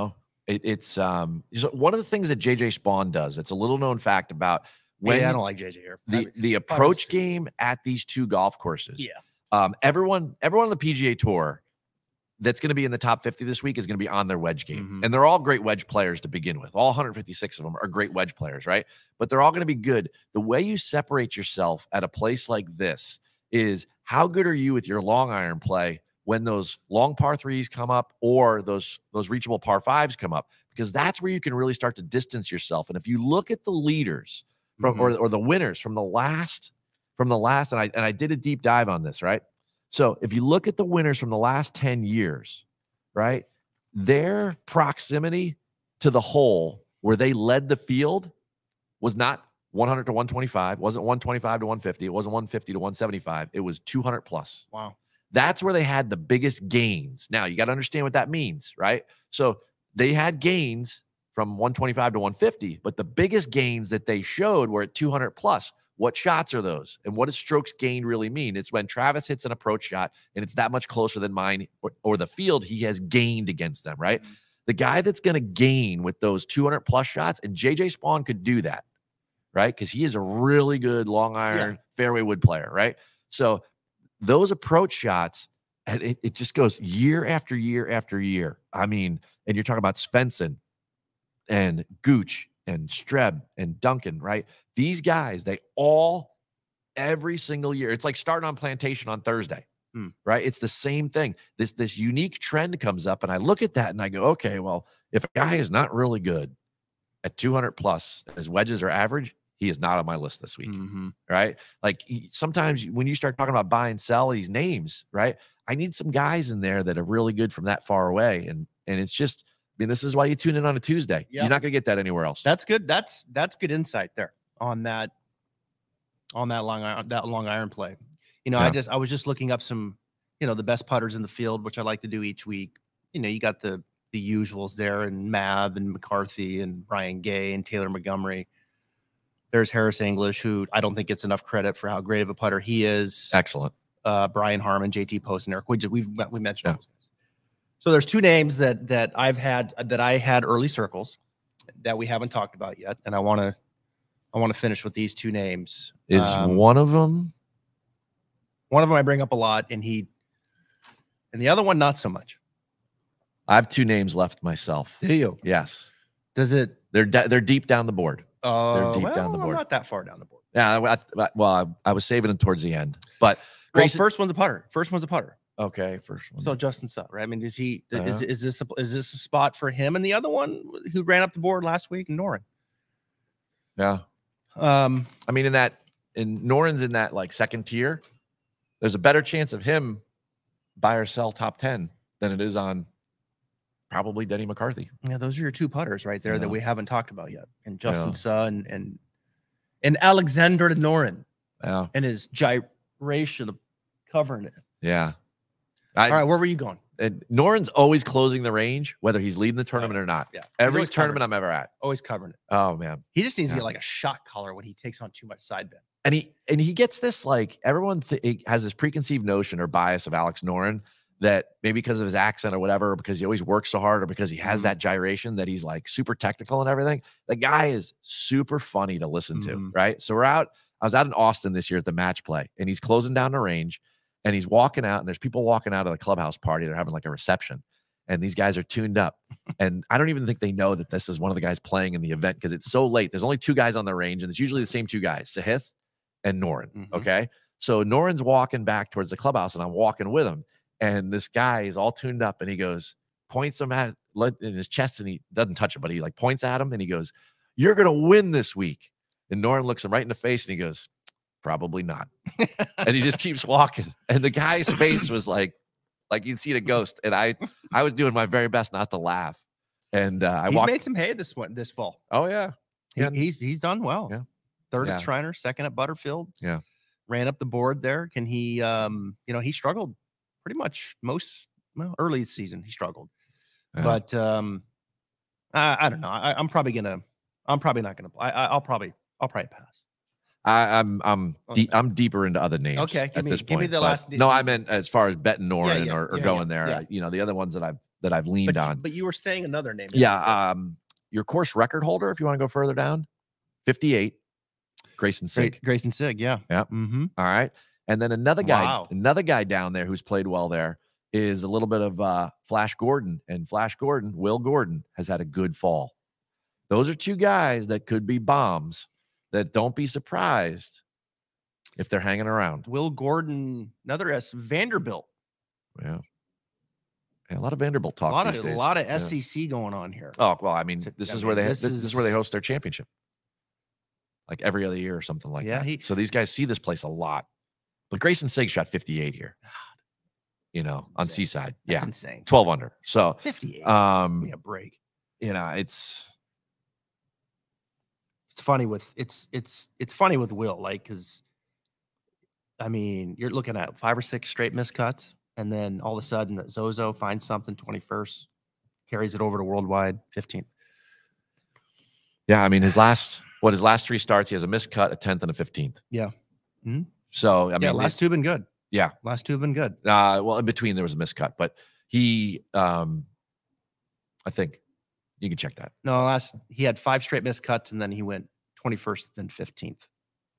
S2: it's one of the things that JJ Spawn does. It's a little known fact about when
S1: I don't like JJ here.
S2: The approach game at these two golf courses.
S1: Yeah.
S2: Everyone on the PGA Tour that's going to be in the top 50 this week is going to be on their wedge game. And they're all great wedge players to begin with. All 156 of them are great wedge players, right? But they're all going to be good. The way you separate yourself at a place like this is how good are you with your long iron play when those long par threes come up or those reachable par fives come up, because that's where you can really start to distance yourself. And if you look at the leaders from or the winners from the last, and I did a deep dive on this, right? So if you look at the winners from the last 10 years, right, their proximity to the hole where they led the field was not 100 to 125, wasn't 125 to 150, it wasn't 150 to 175, it was 200 plus.
S1: Wow.
S2: That's where they had the biggest gains. Now, you got to understand what that means, right? So they had gains from 125 to 150, but the biggest gains that they showed were at 200 plus. What shots are those? And what does strokes gained really mean? It's when Travis hits an approach shot and it's that much closer than mine or the field he has gained against them, right? The guy that's going to gain with those 200 plus shots, and JJ Spawn could do that, right? Because he is a really good long iron fairway wood player, right? So those approach shots, and it just goes year after year after year. I mean, and you're talking about Svensson and Gooch and Streb and Duncan, right? These guys, they all, every single year, it's like starting on Plantation on Thursday, right? It's the same thing. This unique trend comes up, and I look at that and I go, okay, well, if a guy is not really good at 200 plus, his wedges are average, he is not on my list this week, right? Like sometimes when you start talking about buy and sell these names, right? I need some guys in there that are really good from that far away, and it's just, I mean, this is why you tune in on a Tuesday. Yep. You're not going to get that anywhere else.
S1: That's good. That's good insight there on that long iron play. I was just looking up some, the best putters in the field, which I like to do each week. You got the usuals there, and Mav and McCarthy and Brian Gay and Taylor Montgomery. There's Harris English, who I don't think gets enough credit for how great of a putter he is.
S2: Excellent.
S1: Brian Harmon, JT Post, and Eric Widget. We mentioned those guys. So there's two names that I had early circles that we haven't talked about yet, and I want to finish with these two names.
S2: Is one of them?
S1: One of them I bring up a lot, and the other one not so much.
S2: I have two names left myself.
S1: Do you?
S2: Yes.
S1: Does it?
S2: They're deep down the board.
S1: They're deep down the board. Not that far down the board.
S2: Yeah. I was saving them towards the end, but
S1: first one's a putter.
S2: Okay, first one.
S1: So Justin Suh, right? I mean, is this a spot for him? And the other one who ran up the board last week, Noren.
S2: Yeah. I mean, Noren's in that like second tier. There's a better chance of him buy or sell top 10 than it is on probably Denny McCarthy.
S1: Yeah, those are your two putters right there that we haven't talked about yet. And Justin Suh and Alexander Noren.
S2: Yeah.
S1: And his gyration of covering it.
S2: Yeah.
S1: All right, where were you going?
S2: Noren's always closing the range, whether he's leading the tournament or not.
S1: Yeah.
S2: Every tournament I'm ever at.
S1: Always covering it.
S2: Oh, man.
S1: He just needs to get like a shot collar when he takes on too much side bend.
S2: And he gets this, like, everyone has this preconceived notion or bias of Alex Noren that maybe because of his accent or whatever, or because he always works so hard, or because he has that gyration that he's like super technical and everything. The guy is super funny to listen to, right? So I was out in Austin this year at the match play, and he's closing down the range, and he's walking out, and there's people walking out of the clubhouse party. They're having like a reception. and these guys are tuned up. And I don't even think they know that this is one of the guys playing in the event because it's so late. There's only 2 guys on the range, and it's usually the same 2 guys, Sahith and Noren.
S1: Mhm.
S2: Okay. So Noren's walking back towards the clubhouse, and I'm walking with him. And this guy is all tuned up, and he goes, points him at in his chest, and he doesn't touch him, but he like points at him, and he goes, "You're gonna win this week." And Noren looks him right in the face, and he goes, "Probably not." And he just keeps walking. And the guy's face was like you'd seen a ghost. And I was doing my very best not to laugh. And
S1: he's made some hay this fall.
S2: Oh yeah.
S1: He's done well.
S2: Yeah.
S1: Third
S2: Yeah.
S1: at Shriner, second at Butterfield.
S2: Yeah.
S1: Ran up the board there. Can he he struggled pretty much early season. He struggled.
S2: Yeah.
S1: But I don't know. I'm probably not gonna play. I'll probably pass.
S2: I'm deeper into other names.
S1: Okay,
S2: at this point.
S1: give me the
S2: But
S1: last.
S2: no, I meant as far as betting Noren
S1: Yeah,
S2: or
S1: yeah,
S2: going there.
S1: yeah.
S2: You know, the other ones that I've leaned on.
S1: But you were saying another name.
S2: Yeah. Your course record holder, if you want to go further down, 58, Grayson Sig.
S1: Grayson Sig, yeah.
S2: Yeah.
S1: Mm-hmm.
S2: All right. And then another
S1: Wow.
S2: guy down there who's played well there is a little bit of Flash Gordon. And Flash Gordon, Will Gordon, has had a good fall. Those are 2 guys that could be bombs that don't be surprised if they're hanging around.
S1: Will Gordon, another Vanderbilt.
S2: Yeah. A lot of Vanderbilt talk these days.
S1: A lot of
S2: Yeah.
S1: SEC going on here.
S2: Oh, well, I mean, this is where they host their championship. Like every other year or something like that. So these guys see this place a lot. But Grayson Sig shot 58 here. You know, on Seaside.
S1: That's
S2: yeah.
S1: insane.
S2: 12 under. So
S1: 58.
S2: Yeah,
S1: break.
S2: You know, it's
S1: funny with funny with Will, like, because I mean, you're looking at 5 or 6 straight miscuts, and then all of a sudden Zozo finds something 21st, carries it over to Worldwide 15th.
S2: Yeah, I mean, his last 3 starts, he has a miscut, a 10th, and a 15th.
S1: Yeah. Mm-hmm.
S2: So I mean,
S1: last 2 have been good.
S2: Yeah,
S1: last 2 have been good.
S2: Well, in between there was a miscut, but he, I think you can check that.
S1: No, he had 5 straight miscuts, and then he went 21st, then 15th.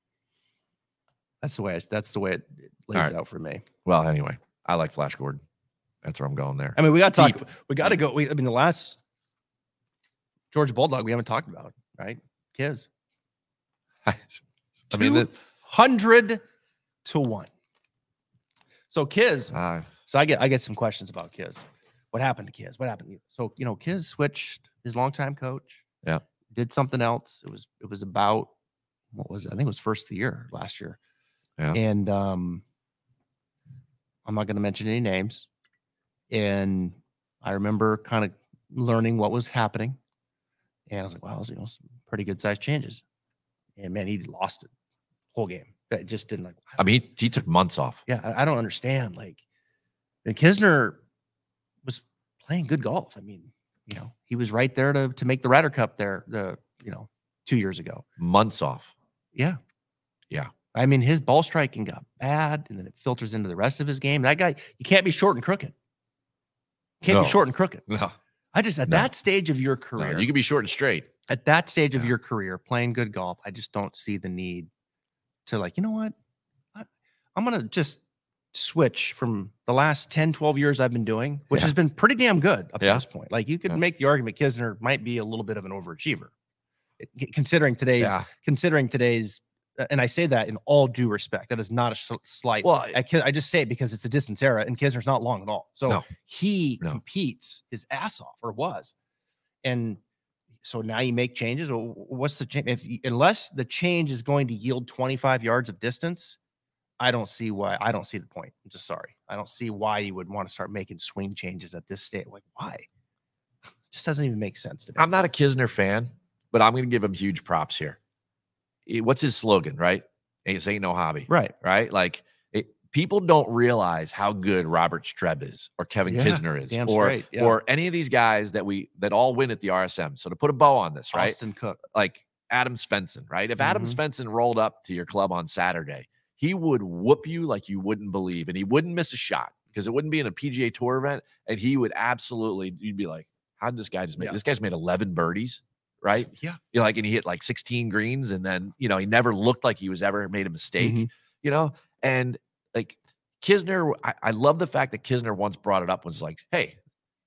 S1: That's the way it lays out for me.
S2: Well, anyway, I like Flash Gordon. That's where I'm going there.
S1: I mean, we got to talk. We got to go. I mean, the last Georgia Bulldog we haven't talked about, right? Kiz.
S2: I mean,
S1: 200 to 1. So Kiz. So I get some questions about Kiz. What happened to Kiz? What happened? So Kiz switched his longtime coach.
S2: Yeah.
S1: Did something else. It was about what was it? I think it was first of the year last year.
S2: Yeah.
S1: And I'm not going to mention any names. And I remember kind of learning what was happening. And I was like, wow, some pretty good sized changes. And man, he lost it whole game. It just didn't
S2: I mean, he took months off.
S1: Yeah, I don't understand. Like, Kisner was playing good golf. I mean, he was right there to make the Ryder Cup there, 2 years ago.
S2: Months off.
S1: Yeah.
S2: Yeah.
S1: I mean, his ball striking got bad, and then it filters into the rest of his game. That guy, you can't be short and crooked. Can't be short and crooked.
S2: No.
S1: That stage of your career.
S2: No, you can be short and straight.
S1: At that stage of your career, playing good golf, I just don't see the need to, like, you know what? I'm going to just switch from the last 10, 12 years I've been doing, which has been pretty damn good up to this point. Like, you could make the argument Kisner might be a little bit of an overachiever, considering today's, and I say that in all due respect. That is not a slight.
S2: Well,
S1: I just say it because it's a distance era, and Kisner's not long at all. So he competes his ass off, or was, and so now you make changes. Or what's the change? Unless the change is going to yield 25 yards of distance, I don't see why. I don't see the point. I'm just sorry. I don't see why you would want to start making swing changes at this stage. Like, why? It just doesn't even make sense to me.
S2: I'm not a Kisner fan, but I'm going to give him huge props here. What's his slogan, right? It ain't no hobby.
S1: Right.
S2: Like, people don't realize how good Robert Streb is, or Kevin Kisner is, or any of these guys that all win at the RSM. So to put a bow on this, right?
S1: Austin Cook.
S2: Like Adam Svensson, right? If Adam Svensson rolled up to your club on Saturday, he would whoop you like you wouldn't believe, and he wouldn't miss a shot because it wouldn't be in a PGA Tour event, and he would absolutely, you'd be like, how did this guy just make? This guy's made 11 birdies. Right.
S1: Yeah.
S2: And he hit like 16 greens, and then, he never looked like he was ever made a mistake, and like Kisner, I love the fact that Kisner once brought it up, was like, hey,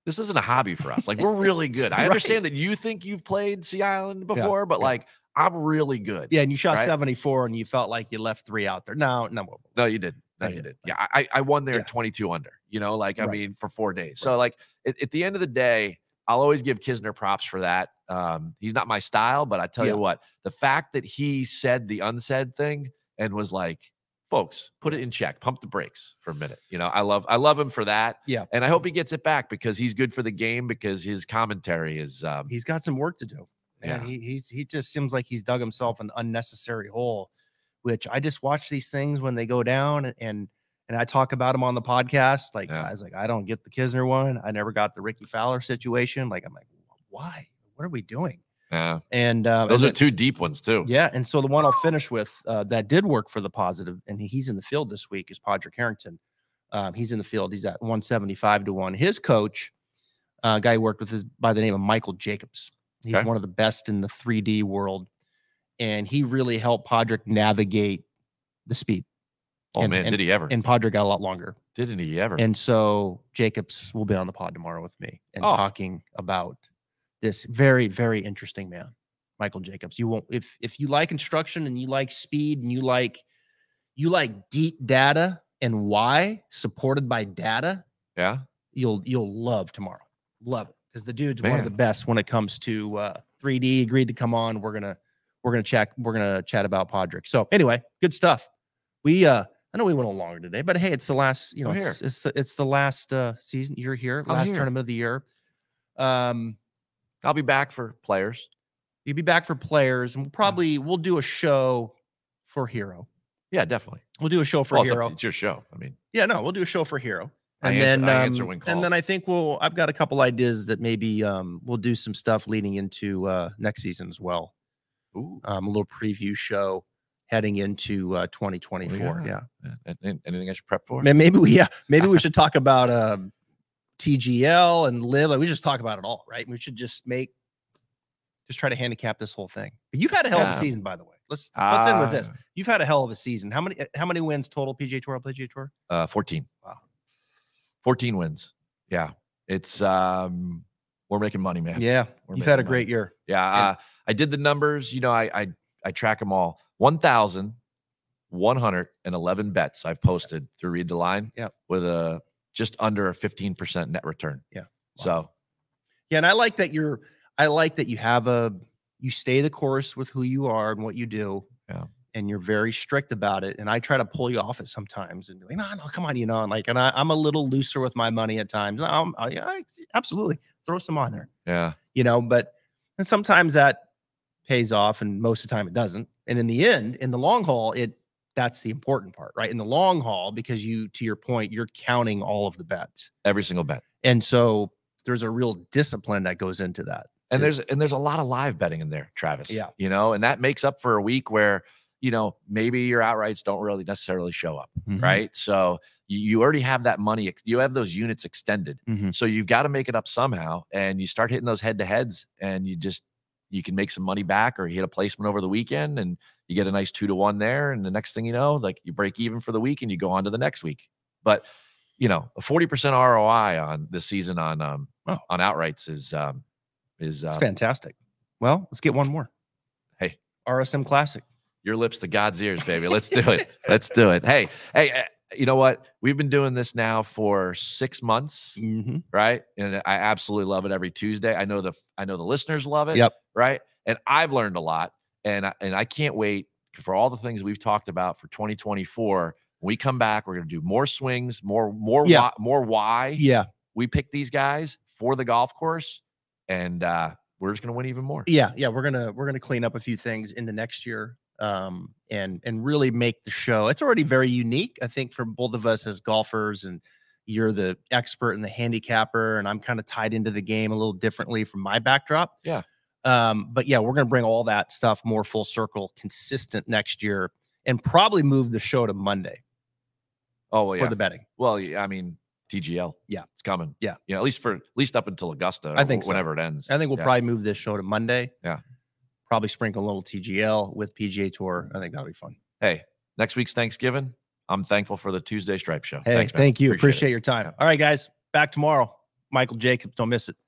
S2: This isn't a hobby for us. Like, we're really good. I
S1: Right.
S2: understand that you think you've played Sea Island before, but like, I'm really good.
S1: Yeah, and you shot
S2: right?
S1: 74 and you felt like you left 3 out there. No.
S2: No, you didn't. No, you didn't. Yeah, I won there
S1: Yeah.
S2: at 22 under, you know, like, I
S1: Right.
S2: mean, for 4 days. So, like, at the end of the day, I'll always give Kisner props for that. He's not my style, but I tell
S1: Yeah.
S2: you what, the fact that he said the unsaid thing and was like, folks, put it in check, pump the brakes for a minute. You know, I love him for that.
S1: Yeah.
S2: And I hope he gets it back because he's good for the game, because his commentary is
S1: He's got some work to do. And
S2: Yeah.
S1: he just seems like he's dug himself an unnecessary hole, which I just watch these things when they go down and I talk about him on the podcast. Like,
S2: Yeah.
S1: I was like, I don't get the Kisner one. I never got the Ricky Fowler situation. Like, I'm like, why? What are we doing?
S2: Yeah.
S1: And
S2: Those
S1: and
S2: are 2 deep ones too.
S1: yeah. And so the one I'll finish with that did work for the positive, and he's in the field this week, is Podrick Harrington. He's in the field. He's at 175 to 1. His coach, guy he worked with, is by the name of Michael Jacobs. He's
S2: Okay.
S1: one of the best in the 3D world, and he really helped Podrick navigate the speed.
S2: Oh, man, did he ever?
S1: And Podrick got a lot longer.
S2: Didn't he ever?
S1: And so Jacobs will be on the pod tomorrow with me and talking about this very, very interesting man, Michael Jacobs. You won't, if you like instruction and you like speed and you like deep data and why supported by data,
S2: Yeah.
S1: you'll love tomorrow. Love it. Because the dude's one of
S2: Man.
S1: the best when it comes to 3D. Agreed to come on. We're gonna chat about Podrick. So anyway, good stuff. We I know we went a little longer today, but hey, it's the last, you know,
S2: I'm here.
S1: it's the last season. You're here,
S2: I'm
S1: last
S2: here.
S1: tournament of the year.
S2: I'll be back for players.
S1: You'll be back for players, and we'll do a show for Hero.
S2: Yeah, definitely.
S1: We'll do a show for
S2: Well,
S1: Hero.
S2: it's your show. I mean,
S1: Yeah, no, we'll do a show for Hero.
S2: I answer when called.
S1: And then I think I've got a couple ideas that maybe we'll do some stuff leading into next season as well.
S2: Ooh.
S1: A little preview show heading into 2024. Yeah.
S2: Anything I should prep for?
S1: Maybe we should talk about TGL and live. Like, we just talk about it all, right? We should just try to handicap this whole thing. But you've had a hell of a season, by the way. Let's end with this. You've had a hell of a season. How many wins total PGA Tour, LPGA Tour?
S2: 14.
S1: Wow.
S2: 14 wins. Yeah. It's we're making money, man.
S1: Yeah.
S2: We're
S1: You've had a
S2: making
S1: great
S2: money.
S1: year.
S2: Yeah. I did the numbers. You know, I track them all. 1,111 bets I've posted through Read the Line.
S1: Yeah.
S2: With a just under a 15% net return.
S1: Yeah. Wow.
S2: So
S1: yeah, and I like that you stay the course with who you are and what you do.
S2: Yeah.
S1: And you're very strict about it. And I try to pull you off it sometimes and be like, no, come on, you know, and I'm a little looser with my money at times. I absolutely throw some on there.
S2: Yeah.
S1: You know, and sometimes that pays off and most of the time it doesn't. And in the end, in the long haul, that's the important part, right? In the long haul, because to your point, you're counting all of the bets.
S2: Every single bet.
S1: And so there's a real discipline that goes into that.
S2: And there's a lot of live betting in there, Travis.
S1: Yeah.
S2: You know, and that makes up for a week where, you know, maybe your outrights don't really necessarily show up, right? So you already have that money. You have those units extended. So you've got to make it up somehow. And you start hitting those head-to-heads and you can make some money back, or you hit a placement over the weekend and you get a nice 2-to-1 there. And the next thing you know, like, you break even for the week and you go on to the next week. But, you know, a 40% ROI on this season on outrights is
S1: it's fantastic. Well, let's get one more.
S2: Hey,
S1: RSM Classic.
S2: Your lips to God's ears, baby. Let's do it. Let's do it. Hey, you know what? We've been doing this now for 6 months, right? And I absolutely love it every Tuesday. I know the listeners love it.
S1: Yep.
S2: Right. And I've learned a lot, and I can't wait for all the things we've talked about for 2024. When we come back, we're going to do more swings, more why.
S1: Yeah.
S2: We pick these guys for the golf course, and we're just going to win even more.
S1: Yeah. We're gonna clean up a few things in the next year. And really make the show. It's already very unique, I think, for both of us as golfers, and you're the expert and the handicapper, and I'm kind of tied into the game a little differently from my backdrop.
S2: Yeah.
S1: But yeah, we're going to bring all that stuff more full circle, consistent next year, and probably move the show to Monday.
S2: Oh, well, yeah.
S1: For the betting.
S2: Well, I mean, TGL.
S1: Yeah.
S2: It's coming.
S1: Yeah.
S2: You know, at least up until Augusta.
S1: I think
S2: whenever it ends.
S1: I think we'll probably move this show to Monday.
S2: Yeah.
S1: Probably sprinkle a little TGL with PGA Tour. I think that'll be fun.
S2: Hey, next week's Thanksgiving. I'm thankful for the Tuesday Stripe Show.
S1: Hey,
S2: Thanks, man.
S1: thank you. Appreciate your time. All right, guys. Back tomorrow. Michael Jacobs. Don't miss it.